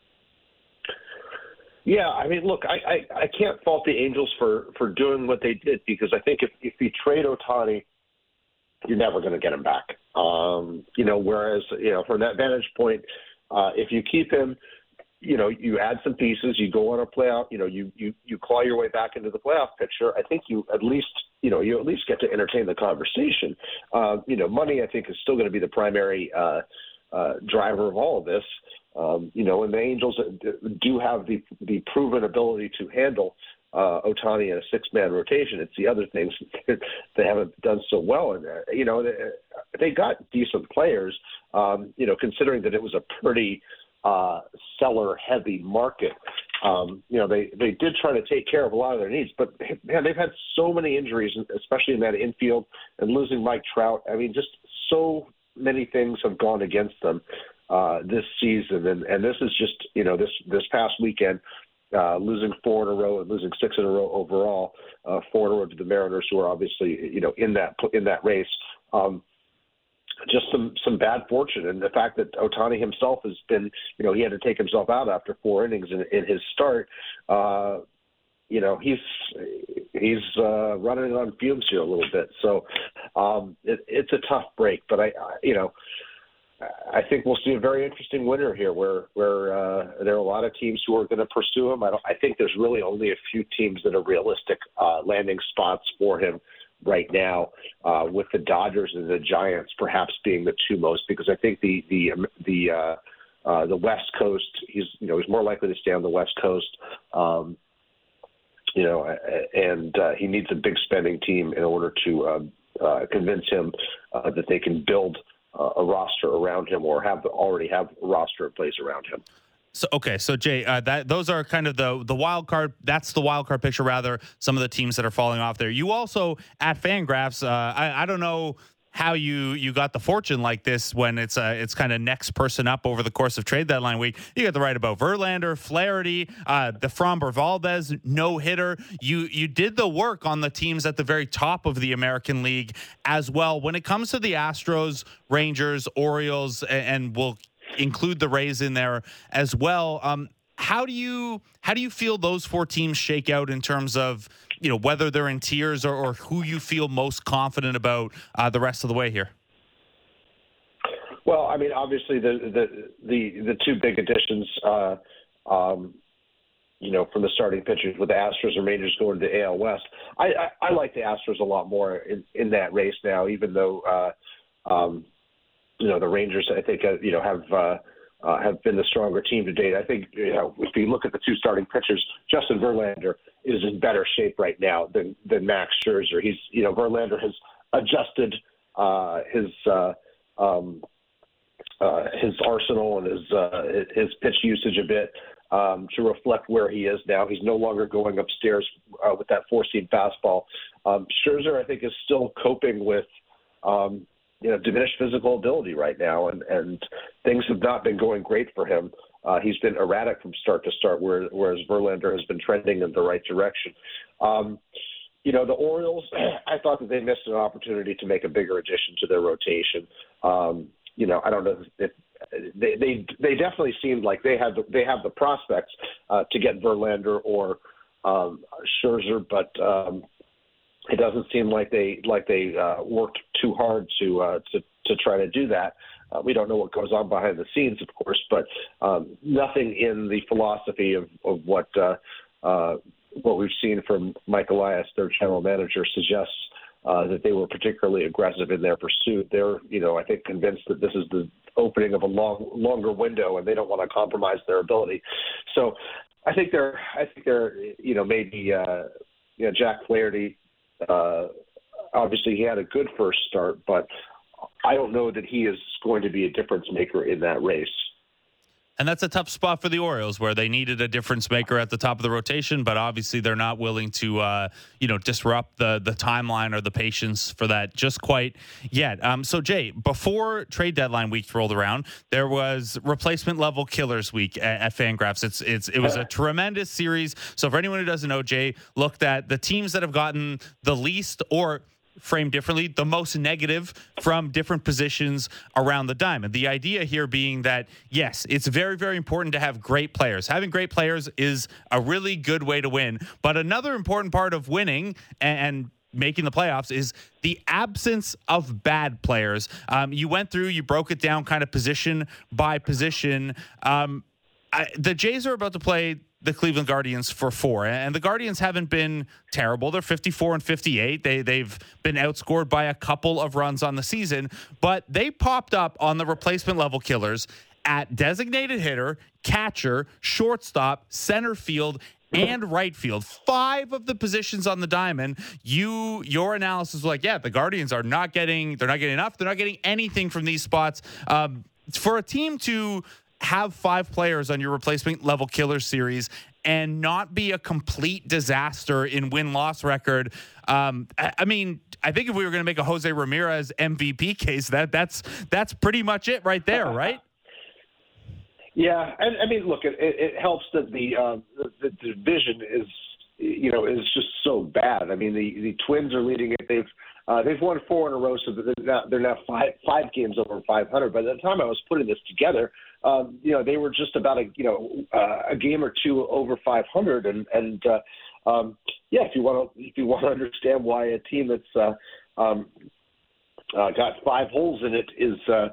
Yeah, I mean, look, I, I, I can't fault the Angels for, for doing what they did, because I think if, if you trade Ohtani, you're never going to get him back. Um, you know, whereas, you know, from that vantage point, uh, if you keep him, you know, you add some pieces, you go on a playoff, you know, you, you, you claw your way back into the playoff picture. I think you at least, you know, you at least get to entertain the conversation. Uh, you know, money, I think, is still going to be the primary uh, uh, driver of all of this. Um, you know, and the Angels do have the, the proven ability to handle uh, Ohtani in a six-man rotation. It's the other things they haven't done so well in there. You know, they, they got decent players, um, you know, considering that it was a pretty – uh, seller-heavy market. Um, you know, they, they did try to take care of a lot of their needs, but man, they've had so many injuries, especially in that infield, and losing Mike Trout. I mean, just so many things have gone against them uh, this season, and, and this is just, you know, this this past weekend, uh, losing four in a row and losing six in a row overall, uh, four in a row to the Mariners, who are obviously, you know, in that in that race. Um, Just some, some bad fortune, and the fact that Ohtani himself has been, you know, he had to take himself out after four innings in, in his start. Uh, you know, he's he's uh, running on fumes here a little bit. So um, it, it's a tough break, but I, I, you know, I think we'll see a very interesting winter here, where where uh, there are a lot of teams who are going to pursue him. I don't. I think there's really only a few teams that are realistic uh, landing spots for him right now, uh, with the Dodgers and the Giants perhaps being the two most, because I think the the the uh, uh, the West Coast, he's you know he's more likely to stay on the West Coast, um, you know, and uh, he needs a big spending team in order to uh, uh, convince him uh, that they can build uh, a roster around him, or have already have a roster in place around him. So okay, so Jay, uh, that those are kind of the the wild card. That's the wild card picture. Rather, some of the teams that are falling off there. You also at Fangraphs. Uh, I, I don't know how you you got the fortune like this when it's uh, it's kind of next person up over the course of trade deadline week. You got to write about Verlander, Flaherty, uh, the Framber Valdez no hitter. You you did the work on the teams at the very top of the American League as well. When it comes to the Astros, Rangers, Orioles, and, and we'll include the Rays in there as well. Um, how do you how do you feel those four teams shake out in terms of, you know, whether they're in tiers, or, or who you feel most confident about uh, the rest of the way here? Well, I mean, obviously the the the, the two big additions, uh, um, you know, from the starting pitchers with the Astros and Rangers going to the A L West. I, I, I like the Astros a lot more in, in that race now, even though. Uh, um, You know, the Rangers, I think, uh, you know, have uh, uh, have been the stronger team to date. I think, you know, if you look at the two starting pitchers, Justin Verlander is in better shape right now than than Max Scherzer. He's, you know, Verlander has adjusted uh, his uh, um, uh, his arsenal and his uh, his pitch usage a bit um, to reflect where he is now. He's no longer going upstairs uh, with that four-seam fastball. Um, Scherzer, I think, is still coping with. Um, you know, diminished physical ability right now, and, and things have not been going great for him. Uh, he's been erratic from start to start, whereas, whereas Verlander has been trending in the right direction. Um, you know, the Orioles, I thought that they missed an opportunity to make a bigger addition to their rotation. Um, you know, I don't know if they, they, they definitely seemed like they had the, they have the prospects uh, to get Verlander or um, Scherzer, but um, it doesn't seem like they like they uh, worked too hard to uh, to to try to do that. Uh, we don't know what goes on behind the scenes, of course, but um, nothing in the philosophy of of what uh, uh, what we've seen from Mike Elias, their general manager, suggests uh, that they were particularly aggressive in their pursuit. They're, you know, I think convinced that this is the opening of a long longer window, and they don't want to compromise their ability. So, I think they're I think they're you know maybe uh, you know Jack Flaherty. Uh, obviously, he had a good first start, but I don't know that he is going to be a difference maker in that race. And that's a tough spot for the Orioles, where they needed a difference maker at the top of the rotation, but obviously they're not willing to, uh, you know, disrupt the the timeline or the patience for that just quite yet. Um, so, Jay, before trade deadline week rolled around, there was replacement level killers week at, at Fangraphs. It's it's it was a tremendous series. So, for anyone who doesn't know, Jay looked at the teams that have gotten the least or framed differently, the most negative from different positions around the diamond. The idea here being that, yes, it's very, very important to have great players. Having great players is a really good way to win. But another important part of winning and making the playoffs is the absence of bad players. Um, you went through, you broke it down kind of position by position. Um, I, the Jays are about to play the Cleveland Guardians for four, and the Guardians haven't been terrible. They're fifty-four and fifty-eight. They, they've been outscored by a couple of runs on the season, but they popped up on the replacement level killers at designated hitter, catcher, shortstop, center field, and right field. Five of the positions on the diamond. You, your analysis was like, yeah, the Guardians are not getting, they're not getting enough. They're not getting anything from these spots. Um, for a team to have five players on your replacement level killer series and not be a complete disaster in win-loss record. Um, I, I mean, I think if we were going to make a Jose Ramirez M V P case, that that's that's pretty much it right there, right? Yeah, and I mean, look, it, it helps that the, uh, the the division is, you know, is just so bad. I mean, the, the Twins are leading it. They've uh, they've won four in a row, so they're now, they're now five five games over five hundred. By the time I was putting this together, um, you know, they were just about a you know uh, a game or two over five hundred, and and uh, um, yeah, if you want to if you want to understand why a team that's uh, um, uh, got five holes in it is. Uh,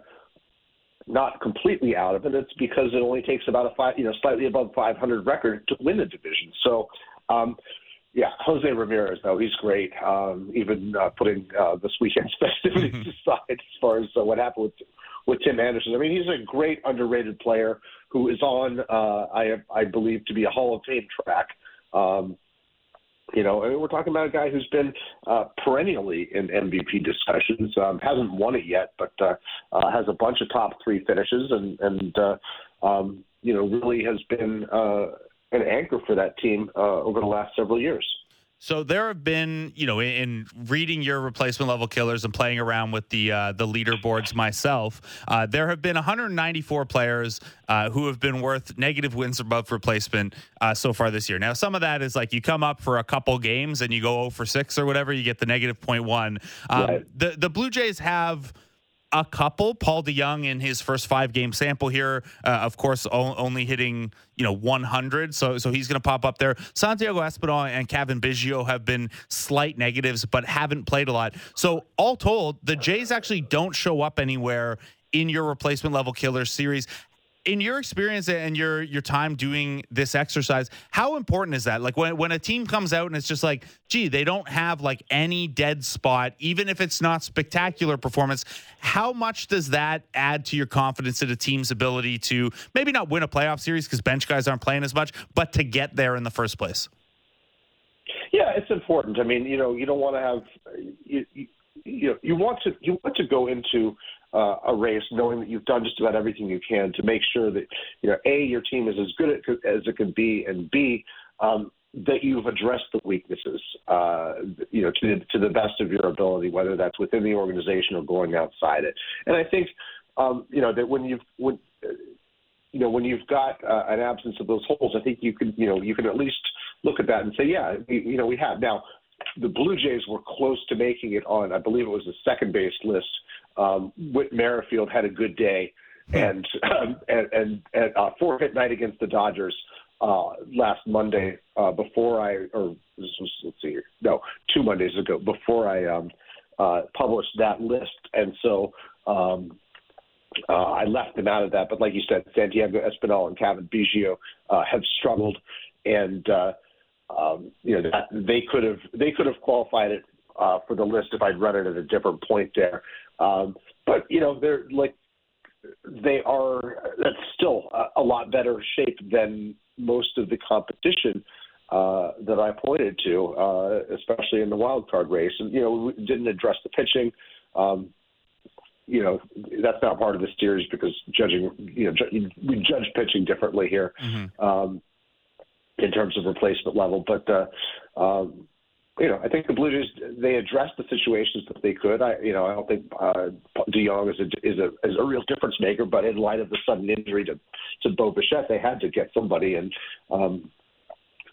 not completely out of it, it's because it only takes about a five, you know, slightly above five hundred record to win the division. So, um, yeah, Jose Ramirez, though, he's great. Um, even uh, putting uh, this weekend's festivities aside as far as uh, what happened with with Tim Anderson. I mean, he's a great underrated player who is on, uh, I I believe, to be a Hall of Fame track. Um, You know, I mean, we're talking about a guy who's been uh, perennially in M V P discussions. Um, hasn't won it yet, but uh, uh, has a bunch of top three finishes, and and uh, um, you know, really has been uh, an anchor for that team uh, over the last several years. So there have been, you know, in, in reading your replacement level killers and playing around with the uh, the leaderboards myself, uh, there have been one hundred ninety-four players uh, who have been worth negative wins above replacement uh, so far this year. Now, some of that is like you come up for a couple games and you go zero for six or whatever, you get the negative zero point one. Um, right. The the Blue Jays have a couple. Paul DeJong in his first five game sample here, uh, of course, o- only hitting, you know, one hundred. So, so he's going to pop up there. Santiago Espinal and Cavan Biggio have been slight negatives, but haven't played a lot. So all told, the Jays actually don't show up anywhere in your replacement level killer series. In your experience and your your time doing this exercise, how important is that? Like when, when a team comes out and it's just like, gee, they don't have like any dead spot, even if it's not spectacular performance, how much does that add to your confidence in a team's ability to maybe not win a playoff series because bench guys aren't playing as much, but to get there in the first place? Yeah, it's important. I mean, you know, you don't want to have you, you, you know, you want to you want to go into Uh, a race, knowing that you've done just about everything you can to make sure that, you know, A, your team is as good as it can be, and B, um, that you've addressed the weaknesses, uh, you know, to the, to the best of your ability, whether that's within the organization or going outside it. And I think, um, you know, that when you've, when, you know, when you've got uh, an absence of those holes, I think you can, you know, you can at least look at that and say, yeah, we, you know, we have. Now, the Blue Jays were close to making it on, I believe it was the second base list. Um, Whit Merrifield had a good day, and um, and, and, and uh, four-hit night against the Dodgers uh, last Monday uh, before I, or this was, let's see here, no, two Mondays ago, before I um, uh, published that list. And so um, uh, I left them out of that. But like you said, Santiago Espinal and Cavan Biggio uh, have struggled, and uh, um, you know that they could have they could have qualified it uh, for the list if I'd run it at a different point there. Um, but you know, they're like, they are, that's still a, a lot better shape than most of the competition, uh, that I pointed to, uh, especially in the wild card race. And, you know, we didn't address the pitching. Um, you know, that's not part of the series because judging, you know, ju- we judge pitching differently here, mm-hmm. um, in terms of replacement level, but, uh, um, you know, I think the Blue Jays, they addressed the situations that they could. I, you know, I don't think uh, DeJong is a is a is a real difference maker, but in light of the sudden injury to to Bo Bichette, they had to get somebody, and um,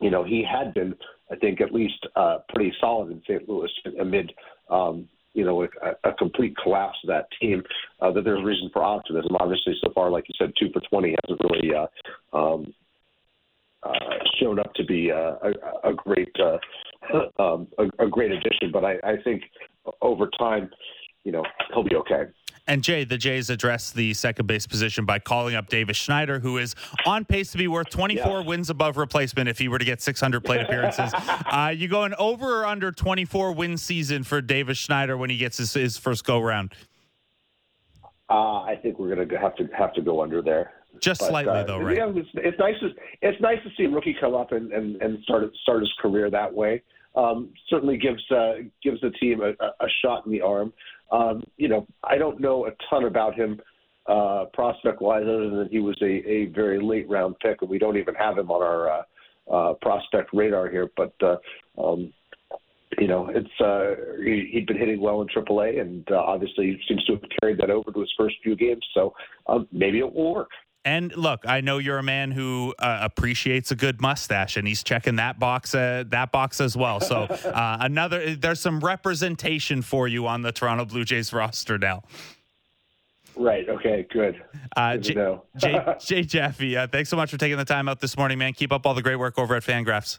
you know, he had been, I think, at least uh, pretty solid in Saint Louis amid, um, you know, a, a complete collapse of that team, uh, that there's reason for optimism. Obviously, so far, like you said, two for twenty hasn't really uh, um, uh, shown up to be uh, a, a great uh, um, a, a great addition. But I, I think over time, you know, he'll be okay. And Jay, the Jays addressed the second base position by calling up Davis Schneider, who is on pace to be worth twenty-four yeah. wins above replacement if he were to get six hundred plate appearances. uh, you going over or under twenty-four win season for Davis Schneider when he gets his, his first go round? Uh, I think we're going to have to have to go under there. Just but, slightly, uh, though, right? Yeah, it's, it's nice to it's nice to see a rookie come up and, and, and start start his career that way. Um, certainly gives uh, gives the team a, a shot in the arm. Um, you know, I don't know a ton about him uh, prospect-wise, other than he was a, a very late-round pick, and we don't even have him on our uh, uh, prospect radar here. But uh, um, you know, it's uh, he, he'd been hitting well in triple A, and uh, obviously he seems to have carried that over to his first few games. So um, maybe it will work. And look, I know you're a man who uh, appreciates a good mustache, and he's checking that box, uh, that box as well. So uh, another, there's some representation for you on the Toronto Blue Jays roster now. Right. Okay. Good. Uh, good J- to know. Jay, Jay Jaffe, uh, thanks so much for taking the time out this morning, man. Keep up all the great work over at Fangraphs.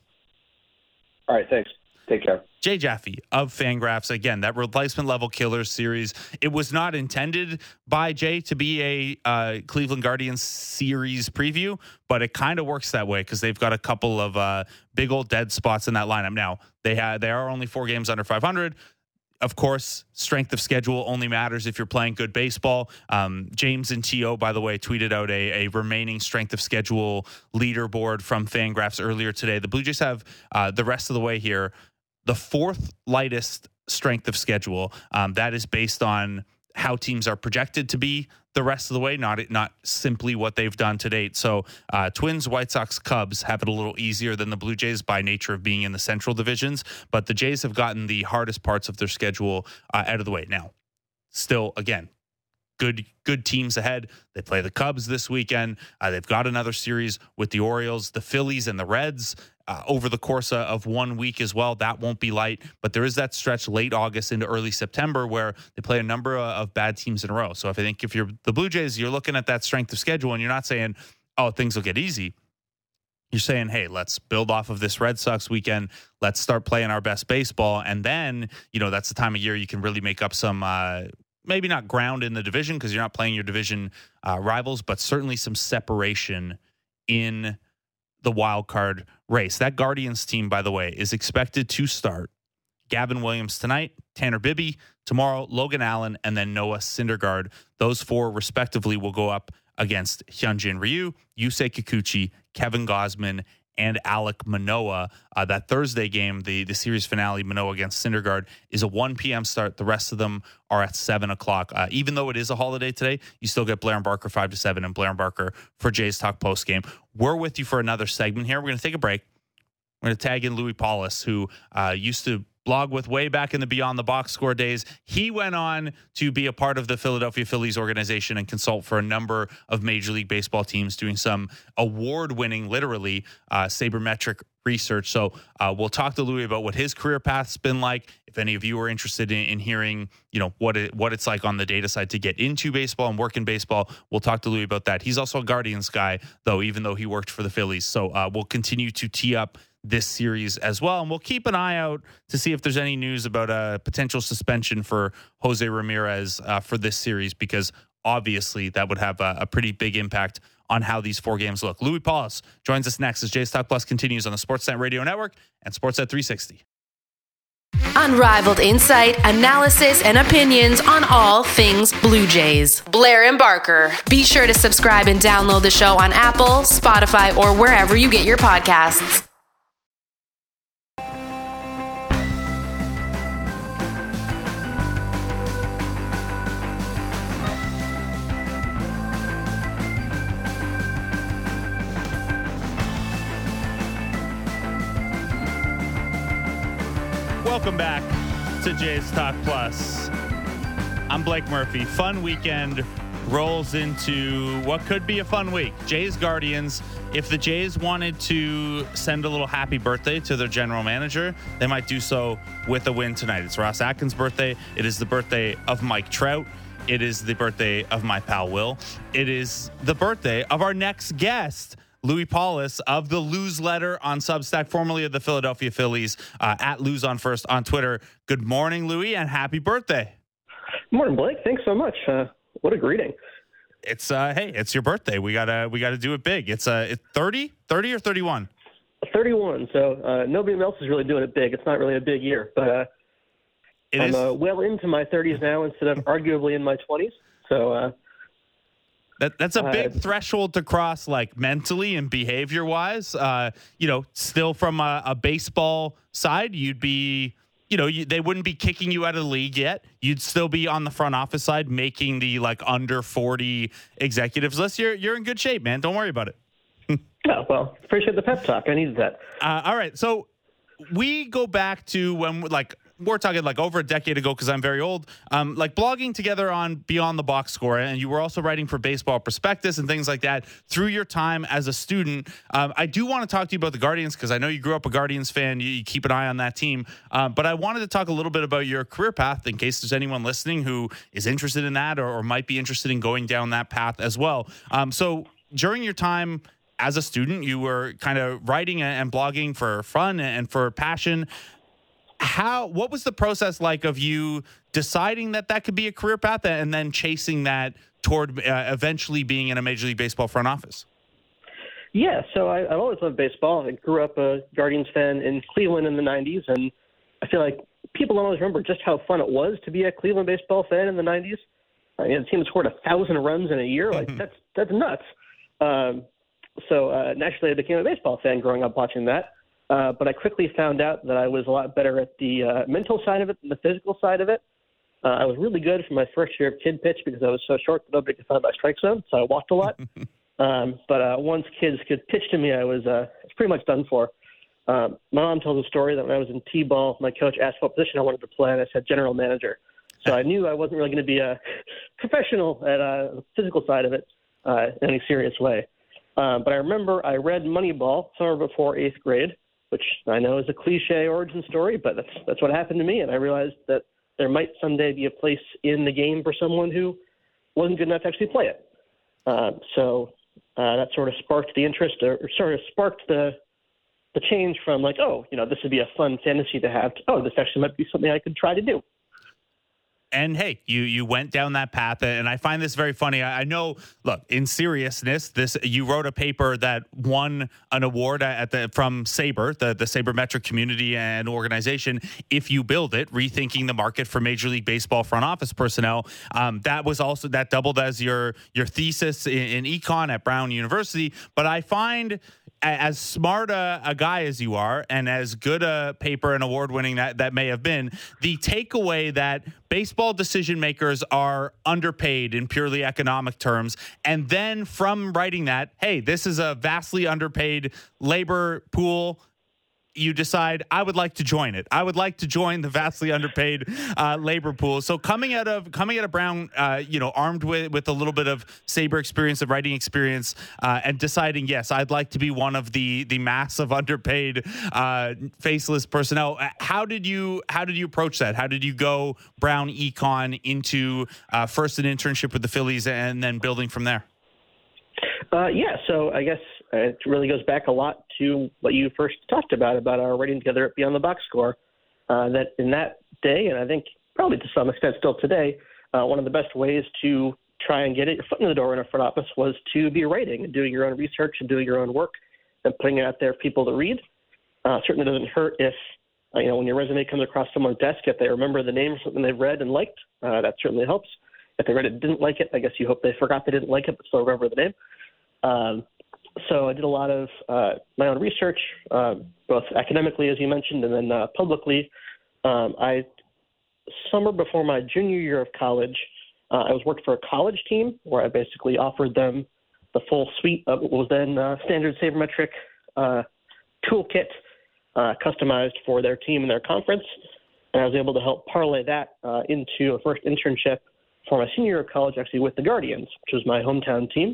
All right. Thanks. Take care. Jay Jaffe of Fangraphs. Again, that replacement level killers series. It was not intended by Jay to be a uh, Cleveland Guardians series preview, but it kind of works that way because they've got a couple of uh, big old dead spots in that lineup. Now they have they are only four games under five hundred. Of course, strength of schedule only matters if you're playing good baseball. Um, James and T O, by the way, tweeted out a, a remaining strength of schedule leaderboard from Fangraphs earlier today. The Blue Jays have uh, the rest of the way here the fourth lightest strength of schedule. Um, that is based on how teams are projected to be the rest of the way, not not simply what they've done to date. So uh, Twins, White Sox, Cubs have it a little easier than the Blue Jays by nature of being in the central divisions, but the Jays have gotten the hardest parts of their schedule uh, out of the way. Now, still, again, good good teams ahead. They play the Cubs this weekend. Uh, they've got another series with the Orioles, the Phillies, and the Reds uh, over the course of one week as well. That won't be light, but there is that stretch late August into early September where they play a number of bad teams in a row. So if I think if you're the Blue Jays, you're looking at that strength of schedule and you're not saying, oh, things will get easy. You're saying, hey, let's build off of this Red Sox weekend. Let's start playing our best baseball. And then, you know, that's the time of year you can really make up some, uh, maybe not ground in the division because you're not playing your division uh, rivals, but certainly some separation in the wild card race. That Guardians team, by the way, is expected to start Gavin Williams tonight, Tanner Bibby tomorrow, Logan Allen, and then Noah Syndergaard. Those four, respectively, will go up against Hyunjin Ryu, Yusei Kikuchi, Kevin Gausman, and Alek Manoah. Uh, that Thursday game, the, the series finale, Manoah against Syndergaard, is a one p.m. start. The rest of them are at seven o'clock. Uh, even though it is a holiday today, you still get Blair and Barker five to seven and Blair and Barker for Jays Talk postgame. We're with you for another segment here. We're going to take a break. We're going to tag in Louis Paulus, who uh, used to blog with way back in the Beyond the Box Score days. He went on to be a part of the Philadelphia Phillies organization and consult for a number of Major League Baseball teams, doing some award-winning, literally, uh, sabermetric research. So uh, we'll talk to Louis about what his career path's been like. If any of you are interested in, in hearing, you know, what it, what it's like on the data side to get into baseball and work in baseball, we'll talk to Louis about that. He's also a Guardians guy, though, even though he worked for the Phillies. So uh, we'll continue to tee up this series as well. And we'll keep an eye out to see if there's any news about a potential suspension for Jose Ramirez uh, for this series, because obviously that would have a, a pretty big impact on how these four games look. Louis Paulus joins us next as Jays Talk Plus continues on the Sportsnet Radio Network and Sportsnet three sixty. Unrivaled insight, analysis, and opinions on all things Blue Jays. Blair and Barker. Be sure to subscribe and download the show on Apple, Spotify, or wherever you get your podcasts. Welcome back to Jays Talk Plus. I'm Blake Murphy. Fun weekend rolls into what could be a fun week. Jays Guardians if the Jays wanted to send a little happy birthday to their general manager, they might do so with a win tonight. It's Ross Atkins' birthday. It is the birthday of Mike Trout. It is the birthday of my pal Will. It is the birthday of our next guest, Louis Paulus of the Lose Letter on Substack, formerly of the Philadelphia Phillies, uh, at Lose on First on Twitter. Good morning, Louis, and happy birthday. Good morning, Blake. Thanks so much. Uh, what a greeting. It's uh, hey, it's your birthday. We gotta we gotta do it big. It's uh, it's thirty, thirty or thirty-one. thirty-one. So uh, nobody else is really doing it big. It's not really a big year, but uh, it I'm is. Uh, well into my thirties now instead of arguably in my twenties. So. Uh, That that's a big uh, threshold to cross, like mentally and behavior wise. Uh, you know, still from a, a baseball side, you'd be, you know, you, they wouldn't be kicking you out of the league yet. You'd still be on the front office side, making the like under forty executives list. You're you're in good shape, man. Don't worry about it. oh, well, appreciate the pep talk. I needed that. Uh, all right, so we go back to when like. We're talking like over a decade ago because I'm very old, um, like blogging together on Beyond the Box Score. And you were also writing for Baseball Prospectus and things like that through your time as a student. Um, I do want to talk to you about the Guardians because I know you grew up a Guardians fan. You, you keep an eye on that team. Um, but I wanted to talk a little bit about your career path in case there's anyone listening who is interested in that or, or might be interested in going down that path as well. Um, so during your time as a student, you were kind of writing and blogging for fun and for passion. How, what was the process like of you deciding that that could be a career path and then chasing that toward uh, eventually being in a Major League Baseball front office? Yeah, so I, I've always loved baseball. I grew up a Guardians fan in Cleveland in the nineties, and I feel like people don't always remember just how fun it was to be a Cleveland baseball fan in the nineties. I mean, the team scored a thousand runs in a year. Like that's that's nuts. Um, so uh, naturally, I became a baseball fan growing up watching that. Uh, but I quickly found out that I was a lot better at the uh, mental side of it than the physical side of it. Uh, I was really good for my first year of kid pitch because I was so short that nobody could find my strike zone, so I walked a lot. um, but uh, once kids could pitch to me, I was, uh, I was pretty much done for. Um, my mom tells a story that when I was in T-ball, my coach asked what position I wanted to play, and I said general manager. So I knew I wasn't really going to be a professional at uh, the physical side of it uh, in any serious way. Um, but I remember I read Moneyball summer before eighth grade, which I know is a cliche origin story, but that's that's what happened to me. And I realized that there might someday be a place in the game for someone who wasn't good enough to actually play it. Uh, so uh, that sort of sparked the interest, or, or sort of sparked the the change from like, oh, you know, this would be a fun fantasy to have, to, oh, this actually might be something I could try to do. And hey, you you went down that path, and I find this very funny. I, I know, look, in seriousness, this you wrote a paper that won an award at the from SABR, the, the Sabermetric Community and Organization. If you build it, rethinking the market for Major League Baseball front office personnel. Um, that was also that doubled as your your thesis in, in econ at Brown University. But I find, as smart a, a guy as you are, and as good a paper and award winning that that may have been, the takeaway that baseball decision makers are underpaid in purely economic terms. And then from writing that, hey, this is a vastly underpaid labor pool. You decide, I would like to join it. I would like to join the vastly underpaid uh, labor pool. So coming out of coming out of Brown, uh, you know, armed with, with a little bit of SABR experience, of writing experience, uh, and deciding, yes, I'd like to be one of the the massive underpaid uh, faceless personnel. How did you how did you approach that? How did you go Brown econ into uh, first an internship with the Phillies and then building from there? Uh, yeah, so I guess it really goes back a lot to what you first talked about, about our writing together at Beyond the Box Score, uh, that in that day, and I think probably to some extent still today, uh, one of the best ways to try and get it, your foot in the door in a front office was to be writing and doing your own research and doing your own work and putting it out there for people to read. Uh, certainly doesn't hurt if, uh, you know, when your resume comes across someone's desk, if they remember the name of something they've read and liked, uh, that certainly helps. If they read it and didn't like it, I guess you hope they forgot they didn't like it but still remember the name. Um, so I did a lot of uh, my own research, uh, both academically, as you mentioned, and then uh, publicly. Um, I summer before my junior year of college, uh, I was working for a college team where I basically offered them the full suite of what was then uh, standard sabermetric uh, toolkit, uh, customized for their team and their conference. And I was able to help parlay that uh, into a first internship for my senior year of college, actually with the Guardians, which was my hometown team.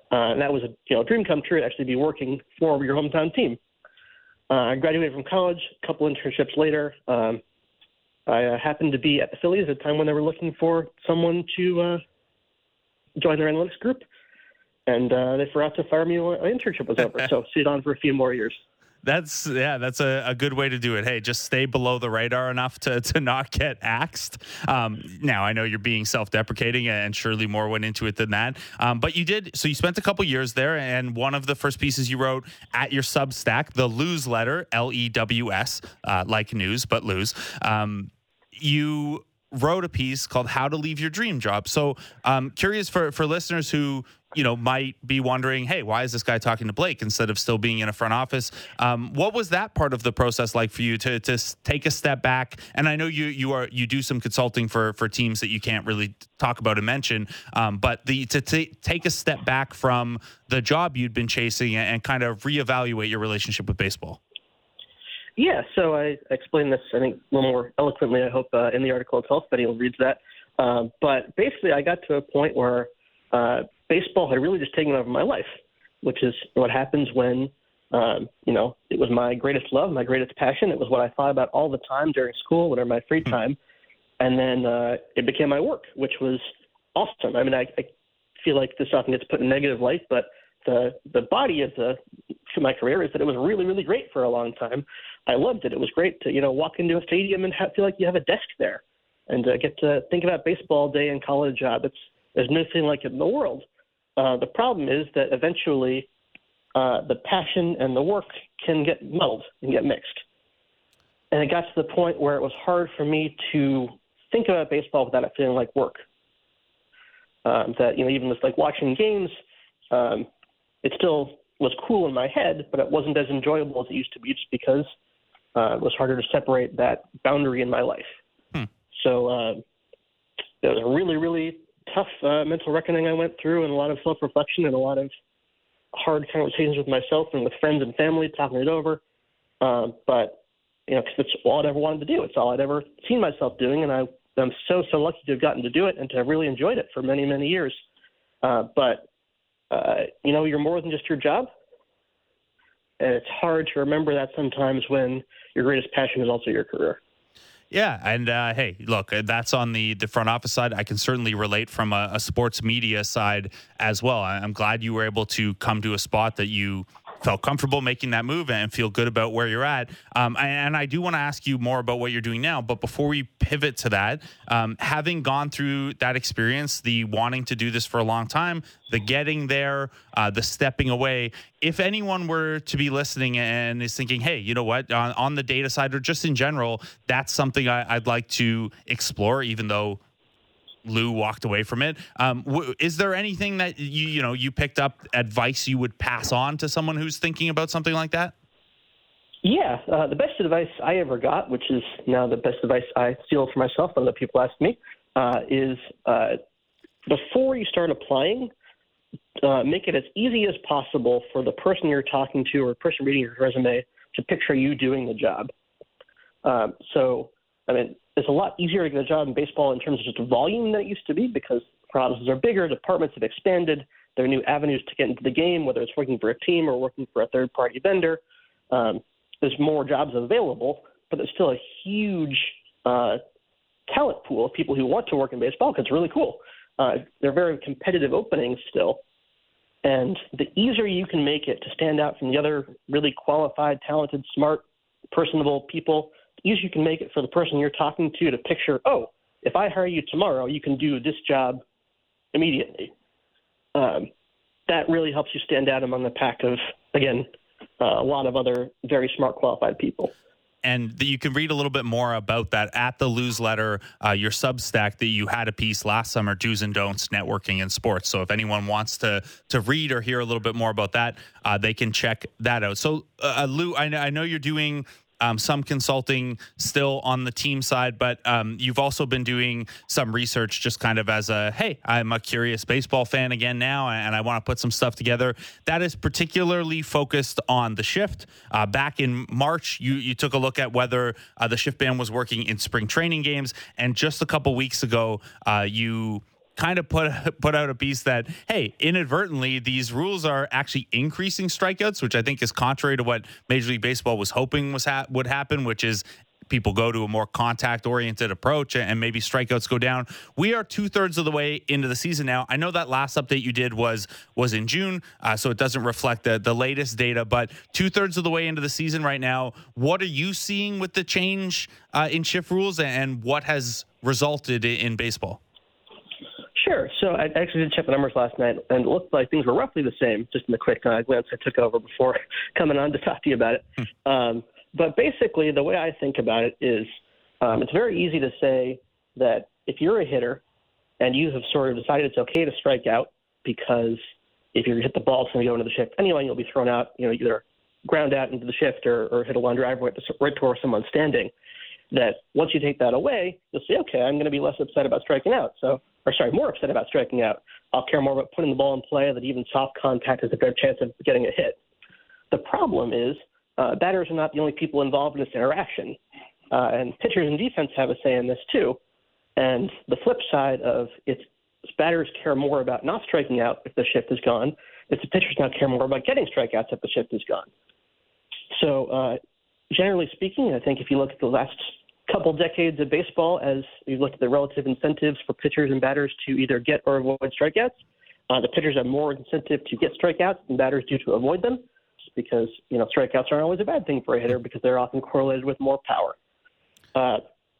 Uh, and that was a you know dream come true to actually be working for your hometown team. Uh, I graduated from college. A couple internships later, um, I uh, happened to be at the Phillies at a time when they were looking for someone to uh, join their analytics group, and uh, they forgot to fire me when my internship was over. So stayed on for a few more years. That's yeah, that's a, a good way to do it. Hey, just stay below the radar enough to, to not get axed. Um, now, I know you're being self-deprecating, and surely more went into it than that. Um, but you did, so you spent a couple years there, and one of the first pieces you wrote at your Substack, the Lewes Letter, L E W S, uh, like news, but lose. Um, you wrote a piece called How to Leave Your Dream Job. So um curious for, for listeners who, you know, might be wondering, hey, why is this guy talking to Blake instead of still being in a front office? Um, what was that part of the process like for you to to take a step back? And I know you you are you do some consulting for for teams that you can't really talk about and mention, um, but the to t- take a step back from the job you'd been chasing and, and kind of reevaluate your relationship with baseball. Yeah, so I explained this, I think, a little more eloquently, I hope, uh, in the article itself, if anyone reads that. Um, but basically, I got to a point where uh, baseball had really just taken over my life, which is what happens when, um, you know, it was my greatest love, my greatest passion. It was what I thought about all the time during school, whenever my free time. And then uh, it became my work, which was awesome. I mean, I, I feel like this often gets put in negative light, but the the body of the my career is that it was really, really great for a long time. I loved it. It was great to, you know, walk into a stadium and have, feel like you have a desk there and uh, get to think about baseball all day in college job. It's, there's nothing like it in the world. Uh, the problem is that eventually uh, the passion and the work can get muddled and get mixed. And it got to the point where it was hard for me to think about baseball without it feeling like work. Um, that, you know, even just like watching games, um, it still was cool in my head, but it wasn't as enjoyable as it used to be just because uh, it was harder to separate that boundary in my life. Hmm. So uh, it was a really, really tough uh, mental reckoning I went through, and a lot of self-reflection and a lot of hard conversations with myself and with friends and family, talking it over. Uh, but, you know, because it's all I'd ever wanted to do. It's all I'd ever seen myself doing, and I, I'm so, so lucky to have gotten to do it and to have really enjoyed it for many, many years. Uh, but Uh, you know, you're more than just your job. And it's hard to remember that sometimes when your greatest passion is also your career. Yeah. And uh, hey, look, that's on the, the front office side. I can certainly relate from a, a sports media side as well. I'm glad you were able to come to a spot that you felt comfortable making that move and feel good about where you're at. Um, and I do want to ask you more about what you're doing now. But before we pivot to that, um, having gone through that experience, the wanting to do this for a long time, the getting there, uh, the stepping away, if anyone were to be listening and is thinking, hey, you know what, on, on the data side or just in general, that's something I, I'd like to explore, even though Lou walked away from it. Um, w- is there anything that you you know you picked up advice you would pass on to someone who's thinking about something like that? Yeah, uh, the best advice I ever got, which is now the best advice I steal for myself when other people ask me, uh, is uh, before you start applying, uh, make it as easy as possible for the person you're talking to or the person reading your resume to picture you doing the job. Um, so, I mean, it's a lot easier to get a job in baseball in terms of just volume than it used to be because processes are bigger, departments have expanded, there are new avenues to get into the game, whether it's working for a team or working for a third-party vendor. Um, there's more jobs available, but there's still a huge uh, talent pool of people who want to work in baseball because it's really cool. Uh, they're very competitive openings still. And the easier you can make it to stand out from the other really qualified, talented, smart, personable people, the easier you can make it for the person you're talking to to picture, oh, if I hire you tomorrow, you can do this job immediately. Um, that really helps you stand out among the pack of, again, uh, a lot of other very smart, qualified people. And the, you can read a little bit more about that at the Lewes Letter, uh, your Substack that you had a piece last summer, Do's and Don'ts Networking in Sports. So if anyone wants to to read or hear a little bit more about that, uh, they can check that out. So uh, Lou, I, I know you're doing Um, some consulting still on the team side, but um, you've also been doing some research just kind of as a, hey, I'm a curious baseball fan again now, and I want to put some stuff together. That is particularly focused on the shift. Uh, back in March, you, you took a look at whether uh, the shift ban was working in spring training games, and just a couple weeks ago, uh, you kind of put put out a piece that, hey, inadvertently, these rules are actually increasing strikeouts, which I think is contrary to what Major League Baseball was hoping was ha- would happen, which is people go to a more contact-oriented approach and maybe strikeouts go down. We are two-thirds of the way into the season now. I know that last update you did was was in June, uh, so it doesn't reflect the, the latest data, but two-thirds of the way into the season right now. What are you seeing with the change uh, in shift rules, and what has resulted in, in baseball? Sure. So I actually did check the numbers last night, and it looked like things were roughly the same, just in the quick uh, glance I took over before coming on to talk to you about it. Hmm. Um, But basically, the way I think about it is um, it's very easy to say that if you're a hitter and you have sort of decided it's okay to strike out because if you hit the ball, it's going to go into the shift anyway, you'll be thrown out, you know, either ground out into the shift or, or hit a line drive right, right towards someone standing, that once you take that away, you'll say, okay, I'm going to be less upset about striking out. So, or sorry, more upset about striking out. I'll care more about putting the ball in play, that even soft contact has a fair chance of getting a hit. The problem is, Uh, batters are not the only people involved in this interaction. Uh, and pitchers and defense have a say in this too. And the flip side of it's batters care more about not striking out if the shift is gone. It's the pitchers now care more about getting strikeouts if the shift is gone. So uh, generally speaking, I think if you look at the last couple decades of baseball, as you look at the relative incentives for pitchers and batters to either get or avoid strikeouts, uh, the pitchers have more incentive to get strikeouts than batters do to avoid them. Because, you know, strikeouts aren't always a bad thing for a hitter because they're often correlated with more power. Uh,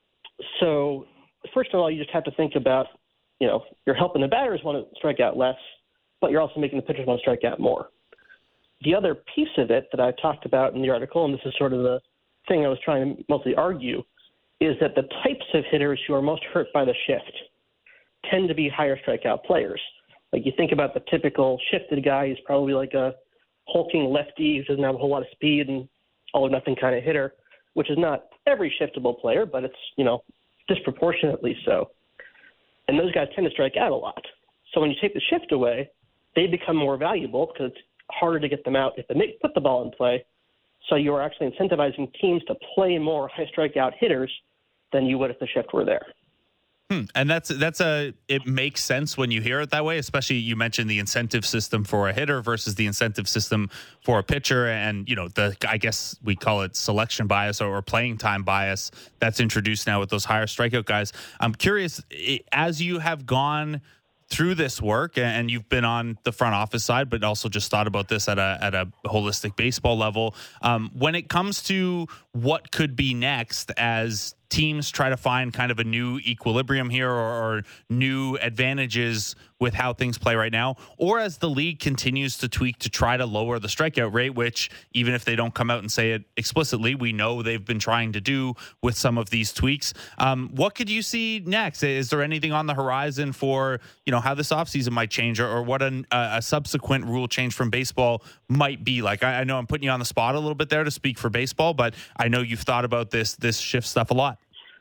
so, first of all, you just have to think about, you know, you're helping the batters want to strike out less, but you're also making the pitchers want to strike out more. The other piece of it that I talked about in the article, and this is sort of the thing I was trying to mostly argue, is that the types of hitters who are most hurt by the shift tend to be higher strikeout players. Like you think about the typical shifted guy, he's probably like a hulking lefty who doesn't have a whole lot of speed and all or nothing kind of hitter, which is not every shiftable player, but it's, you know, disproportionately so. And those guys tend to strike out a lot. So when you take the shift away, they become more valuable because it's harder to get them out if they make, put the ball in play. So you are actually incentivizing teams to play more high strikeout hitters than you would if the shift were there. Hmm. And that's that's a it makes sense when you hear it that way, especially you mentioned the incentive system for a hitter versus the incentive system for a pitcher. And, you know, the I guess we call it selection bias or playing time bias that's introduced now with those higher strikeout guys. I'm curious, as you have gone through this work and you've been on the front office side, but also just thought about this at a at a holistic baseball level, um, when it comes to what could be next as teams try to find kind of a new equilibrium here or, or new advantages with how things play right now, or as the league continues to tweak to try to lower the strikeout rate, which even if they don't come out and say it explicitly, we know they've been trying to do with some of these tweaks. Um, what could you see next? Is there anything on the horizon for, you know, how this offseason might change or, or what an, uh, a subsequent rule change from baseball might be like? I, I know I'm putting you on the spot a little bit there to speak for baseball, but I know you've thought about this, this shift stuff a lot.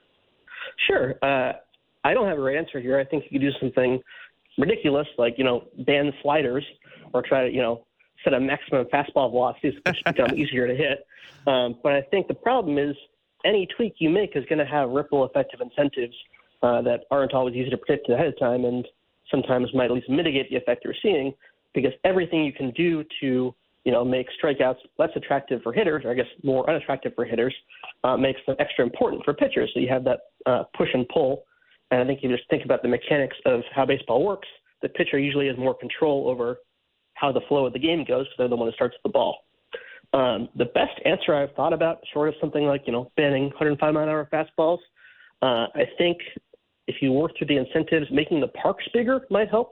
Sure. Uh, I don't have a right answer here. I think you could do something ridiculous, like, you know, ban sliders or try to, you know, set a maximum fastball velocity so it become easier to hit. Um, but I think the problem is any tweak you make is going to have ripple effective incentives uh, that aren't always easy to predict ahead of time and sometimes might at least mitigate the effect you're seeing, because everything you can do to, you know, make strikeouts less attractive for hitters, or I guess more unattractive for hitters, uh, makes them extra important for pitchers. So you have that uh, push and pull. And I think you just think about the mechanics of how baseball works. The pitcher usually has more control over how the flow of the game goes because they're the one who starts the ball. Um, the best answer I've thought about, short of something like, you know, banning one hundred five mile an hour fastballs, uh, I think if you work through the incentives, making the parks bigger might help.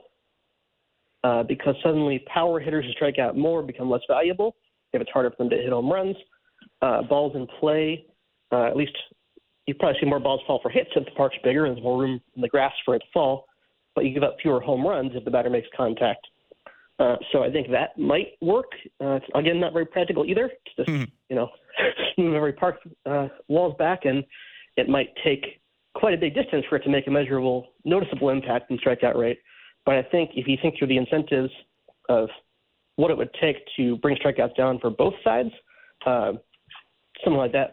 Uh, because suddenly power hitters who strike out more become less valuable if it's harder for them to hit home runs. Uh, balls in play, uh, at least you probably see more balls fall for hits if the park's bigger and there's more room in the grass for it to fall, but you give up fewer home runs if the batter makes contact. Uh, so I think that might work. Uh, it's, again, not very practical either. It's just, mm-hmm. you know, move every park uh, walls back, and it might take quite a big distance for it to make a measurable, noticeable impact in strikeout rate. But I think if you think through the incentives of what it would take to bring strikeouts down for both sides, uh, something like that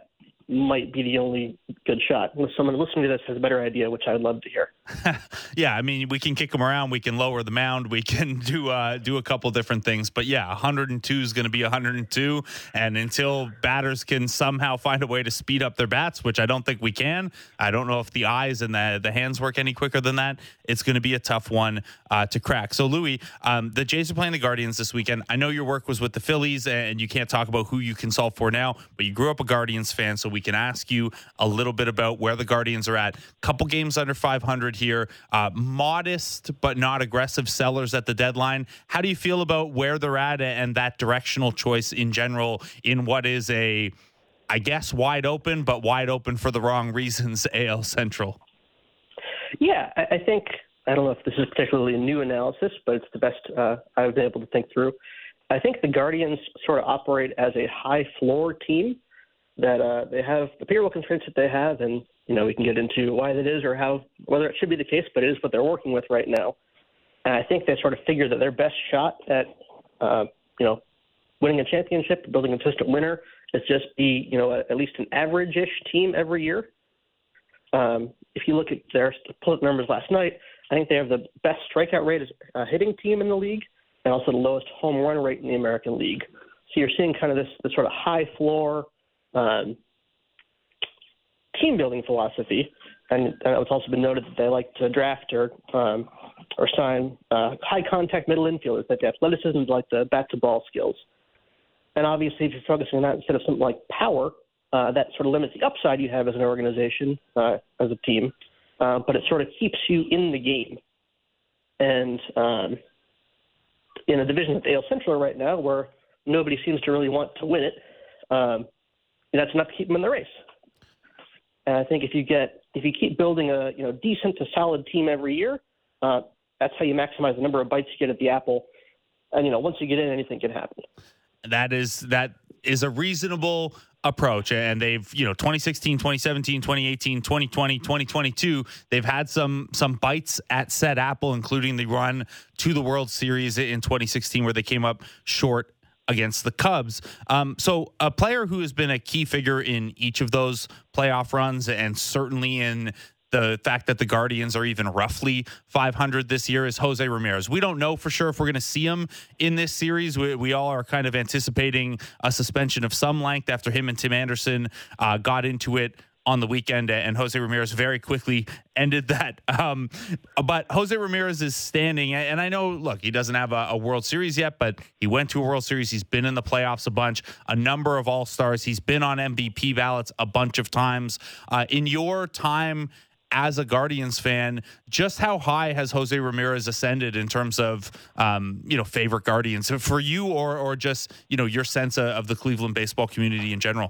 might be the only good shot. If someone listening to this has a better idea, which I'd love to hear. Yeah, I mean, we can kick them around. We can lower the mound. We can do uh, do a couple different things. But yeah, one hundred two is going to be one hundred two. And until batters can somehow find a way to speed up their bats, which I don't think we can, I don't know if the eyes and the, the hands work any quicker than that. It's going to be a tough one uh, to crack. So, Louis, um, the Jays are playing the Guardians this weekend. I know your work was with the Phillies, and you can't talk about who you consult for now, but you grew up a Guardians fan, so we can ask you a little bit about where the Guardians are at. Couple games under five hundred here. Uh, modest but not aggressive sellers at the deadline. How do you feel about where they're at and that directional choice in general in what is a, I guess, wide open, but wide open for the wrong reasons, A L Central? Yeah, I, I think, I don't know if this is particularly a new analysis, but it's the best uh, I've been able to think through. I think the Guardians sort of operate as a high floor team, that uh, they have the payroll constraints that they have, and you know we can get into why that is or how whether it should be the case, but it is what they're working with right now. And I think they sort of figure that their best shot at uh, you know winning a championship, building a consistent winner, is just be you know a, at least an average-ish team every year. Um, if you look at their split numbers last night, I think they have the best strikeout rate as a hitting team in the league, and also the lowest home run rate in the American League. So you're seeing kind of this, this sort of high floor Um, team building philosophy, and, and it's also been noted that they like to draft or um, or sign uh, high contact middle infielders that have athleticism, like the bat to ball skills. And obviously, if you're focusing on that instead of something like power, uh, that sort of limits the upside you have as an organization, uh, as a team, uh, but it sort of keeps you in the game. And um, in a division at A L Central right now, where nobody seems to really want to win it. Um, That's enough to keep them in the race. And I think if you get if you keep building a you know decent to solid team every year, uh, that's how you maximize the number of bites you get at the apple. And you know once you get in, anything can happen. That is that is a reasonable approach, and they've you know twenty sixteen, twenty seventeen, twenty eighteen, twenty twenty, twenty twenty-two, they've had some some bites at said apple, including the run to the World Series in twenty sixteen where they came up short against the Cubs. Um, so a player who has been a key figure in each of those playoff runs, and certainly in the fact that the Guardians are even roughly five hundred this year, is Jose Ramirez. We don't know for sure if we're going to see him in this series. We, we all are kind of anticipating a suspension of some length after him and Tim Anderson uh, got into it on the weekend, and Jose Ramirez very quickly ended that. Um, but Jose Ramirez is standing, and I know, look, he doesn't have a, a World Series yet, but he went to a World Series. He's been in the playoffs a bunch, a number of All-Stars. He's been on M V P ballots a bunch of times. Uh, in your time as a Guardians fan, just how high has Jose Ramirez ascended in terms of, um, you know, favorite Guardians for you, or or just, you know, your sense of, of the Cleveland baseball community in general?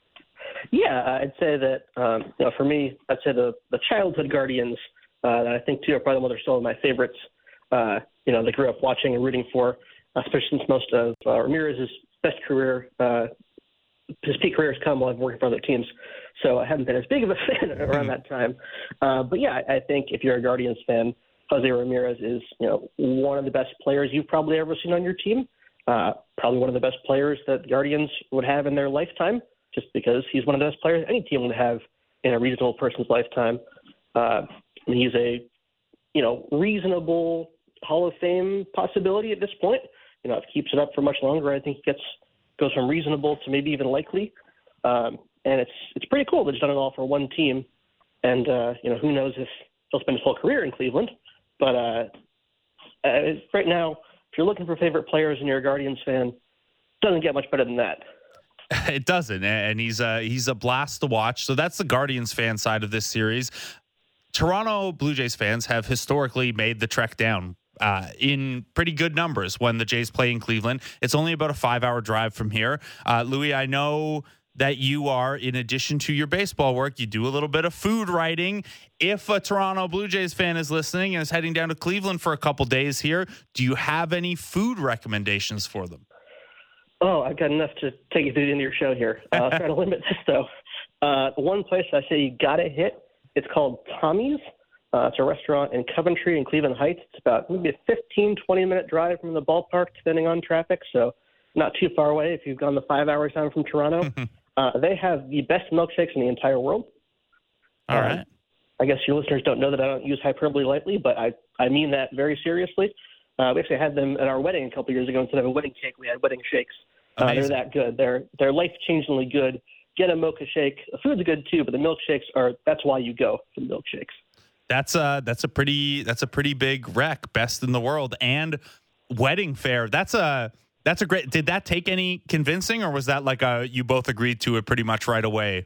Yeah, I'd say that, um, you know, for me, I'd say the, the childhood Guardians uh, that I think, too, are probably one of still my favorites, uh, you know, they grew up watching and rooting for, uh, especially since most of uh, Ramirez's best career, uh, his peak career has come while I've been working for other teams. So I haven't been as big of a fan around that time. Uh, but, yeah, I think if you're a Guardians fan, Jose Ramirez is, you know, one of the best players you've probably ever seen on your team, uh, probably one of the best players that the Guardians would have in their lifetime, just because he's one of the best players any team would have in a reasonable person's lifetime. Uh, he's a, you know, reasonable Hall of Fame possibility at this point. You know, if he keeps it up for much longer, I think he gets goes from reasonable to maybe even likely. Um, and it's it's pretty cool that he's done it all for one team. And, uh, you know, who knows if he'll spend his whole career in Cleveland. But uh, uh, right now, if you're looking for favorite players and you're a Guardians fan, it doesn't get much better than that. It doesn't, and he's a, he's a blast to watch. So that's the Guardians fan side of this series. Toronto Blue Jays fans have historically made the trek down uh, in pretty good numbers when the Jays play in Cleveland. It's only about a five-hour drive from here. Uh, Louis, I know that you are, in addition to your baseball work, you do a little bit of food writing. If a Toronto Blue Jays fan is listening and is heading down to Cleveland for a couple days here, do you have any food recommendations for them? Oh, I've got enough to take you through the end of your show here. Uh, I'll try to limit this, though. Uh, one place I say you got to hit, it's called Tommy's. Uh, it's a restaurant in Coventry and Cleveland Heights. It's about maybe a fifteen, twenty-minute drive from the ballpark, depending on traffic, so not too far away if you've gone the five hours down from Toronto. Uh, they have the best milkshakes in the entire world. All um, right. I guess your listeners don't know that I don't use hyperbole lightly, but I, I mean that very seriously. Uh, we actually had them at our wedding a couple years ago. Instead of a wedding cake, we had wedding shakes. Uh, they're that good. They're they're life-changingly good. Get a mocha shake. The food's good too, but the milkshakes are that's why you go for the milkshakes. That's a that's a pretty that's a pretty big rec, best in the world, and wedding fare. That's a that's a great. Did that take any convincing, or was that like a you both agreed to it pretty much right away?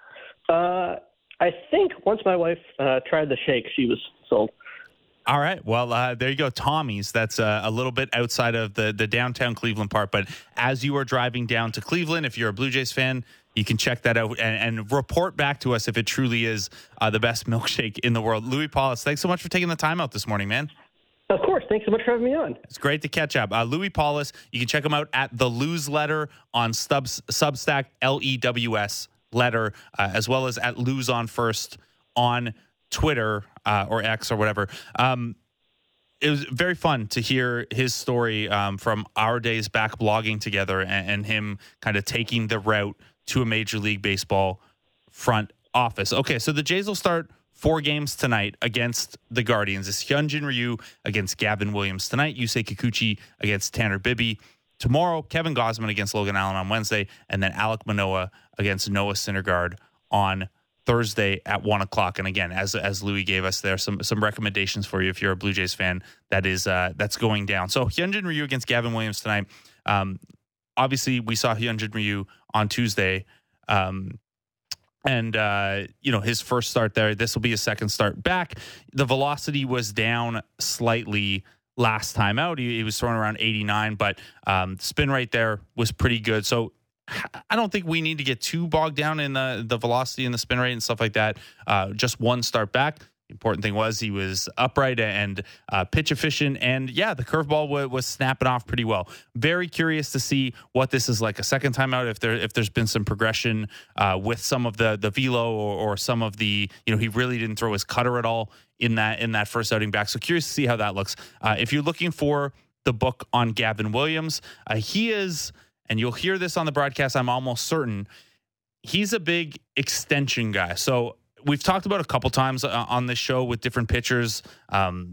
Uh, I think once my wife uh, tried the shake, she was sold. All right. Well, uh, there you go. Tommy's. That's uh, a little bit outside of the, the downtown Cleveland part. But as you are driving down to Cleveland, if you're a Blue Jays fan, you can check that out and, and report back to us if it truly is uh, the best milkshake in the world. Louis Paulus, thanks so much for taking the time out this morning, man. Of course. Thanks so much for having me on. It's great to catch up. Uh, Louis Paulus, you can check him out at The Lewes Letter on Stubs, Substack, L E W S Letter, uh, as well as at Lewes on First on Twitter uh, or X or whatever. Um, it was very fun to hear his story um, from our days back blogging together and, and him kind of taking the route to a Major League Baseball front office. Okay, so the Jays will start four games tonight against the Guardians. It's Hyunjin Ryu against Gavin Williams tonight, Yusei Kikuchi against Tanner Bibby. Tomorrow, Kevin Gausman against Logan Allen on Wednesday, and then Alek Manoah against Noah Syndergaard on Thursday at one o'clock. And again, as as Louis gave us there, some some recommendations for you if you're a Blue Jays fan. That is uh, that's going down. So Hyunjin Ryu against Gavin Williams tonight. Um, obviously, we saw Hyunjin Ryu on Tuesday, um, and uh, you know his first start there. This will be his second start back. The velocity was down slightly last time out. He, he was throwing around eighty-nine, but um, spin rate there was pretty good. So I don't think we need to get too bogged down in the, the velocity and the spin rate and stuff like that. Uh, just one start back. The important thing was he was upright and uh, pitch efficient. And yeah, the curveball w- was snapping off pretty well. Very curious to see what this is like a second time out. If there if there's been some progression uh, with some of the the velo or, or some of the, you know, he really didn't throw his cutter at all in that in that first outing back. So curious to see how that looks. Uh, if you're looking for the book on Gavin Williams, uh, he is. And you'll hear this on the broadcast, I'm almost certain, he's a big extension guy. So we've talked about a couple times on this show with different pitchers, um,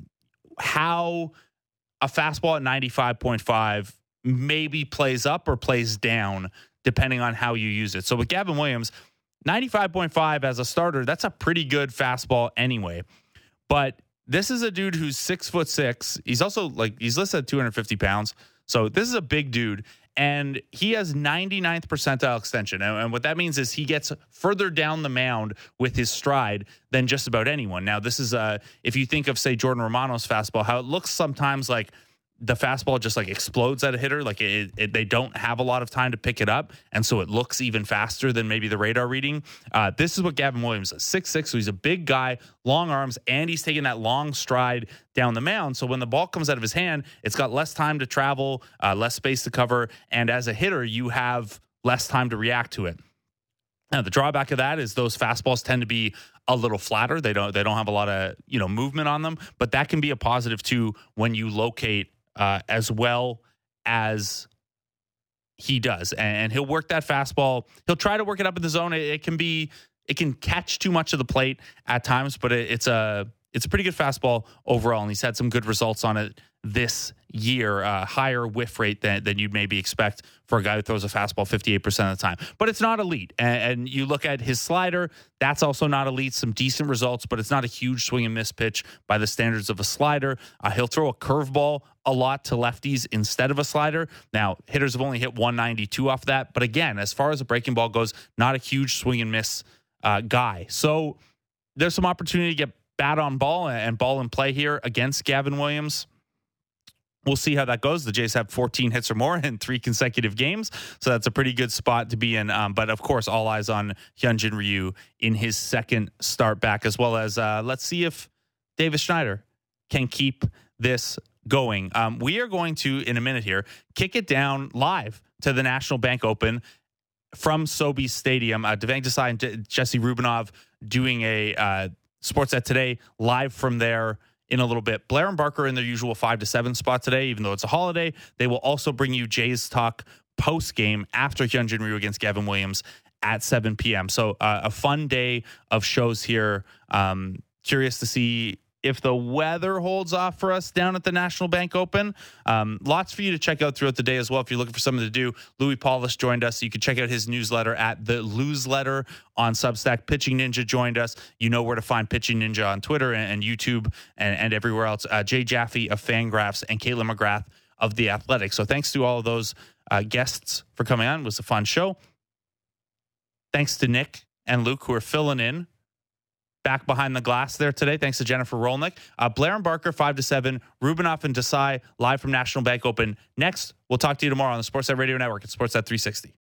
how a fastball at ninety-five point five maybe plays up or plays down depending on how you use it. So with Gavin Williams, ninety-five point five as a starter, that's a pretty good fastball anyway. But this is a dude who's six foot six. He's also like, he's listed at two hundred fifty pounds. So this is a big dude. And he has ninety-ninth percentile extension. And what that means is he gets further down the mound with his stride than just about anyone. Now, this is, uh, if you think of, say, Jordan Romano's fastball, how it looks sometimes like the fastball just like explodes at a hitter. Like it, it, they don't have a lot of time to pick it up. And so it looks even faster than maybe the radar reading. Uh, this is what Gavin Williams is, six six. So he's a big guy, long arms, and he's taking that long stride down the mound. So when the ball comes out of his hand, it's got less time to travel, uh, less space to cover. And as a hitter, you have less time to react to it. Now, the drawback of that is those fastballs tend to be a little flatter. They don't, they don't have a lot of, you know, movement on them, but that can be a positive too when you locate Uh, as well as he does. And he'll work that fastball. He'll try to work it up in the zone. It, it can be, it can catch too much of the plate at times, but it, it's a, it's a pretty good fastball overall. And he's had some good results on it this year, uh, higher whiff rate than, than you'd maybe expect for a guy who throws a fastball fifty-eight percent of the time. But it's not elite. And, and you look at his slider, that's also not elite. Some decent results, but it's not a huge swing and miss pitch by the standards of a slider. Uh, he'll throw a curveball a lot to lefties instead of a slider. Now, hitters have only hit one ninety-two off that. But again, as far as a breaking ball goes, not a huge swing and miss uh, guy. So there's some opportunity to get bat on ball and ball in play here against Gavin Williams. We'll see how that goes. The Jays have fourteen hits or more in three consecutive games, so that's a pretty good spot to be in. Um, but, of course, all eyes on Hyunjin Ryu in his second start back, as well as uh, let's see if Davis Schneider can keep this going. Um, we are going to, in a minute here, kick it down live to the National Bank Open from Sobeys Stadium. Uh, Devang Desai and J- Jesse Rubinov doing a uh, Sportsnet Today live from there in a little bit. Blair and Barker in their usual five to seven spot today, even though it's a holiday. They will also bring you Jays Talk post game after Hyunjin Ryu against Gavin Williams at seven p.m. So uh, a fun day of shows here. Um, curious to see if the weather holds off for us down at the National Bank Open. Um, lots for you to check out throughout the day as well. If you're looking for something to do, Louis Paulus joined us. You can check out his newsletter at the Newsletter on Substack. Pitching Ninja joined us. You know where to find Pitching Ninja on Twitter and, and YouTube and, and everywhere else. Uh, Jay Jaffe of Fangraphs and Caitlin McGrath of The Athletic. So thanks to all of those uh, guests for coming on. It was a fun show. Thanks to Nick and Luke who are filling in back behind the glass there today. Thanks to Jennifer Rolnick. Uh, Blair and Barker, five to seven. Rubinoff and Desai, live from National Bank Open. Next, we'll talk to you tomorrow on the Sportsnet Radio Network at Sportsnet three sixty.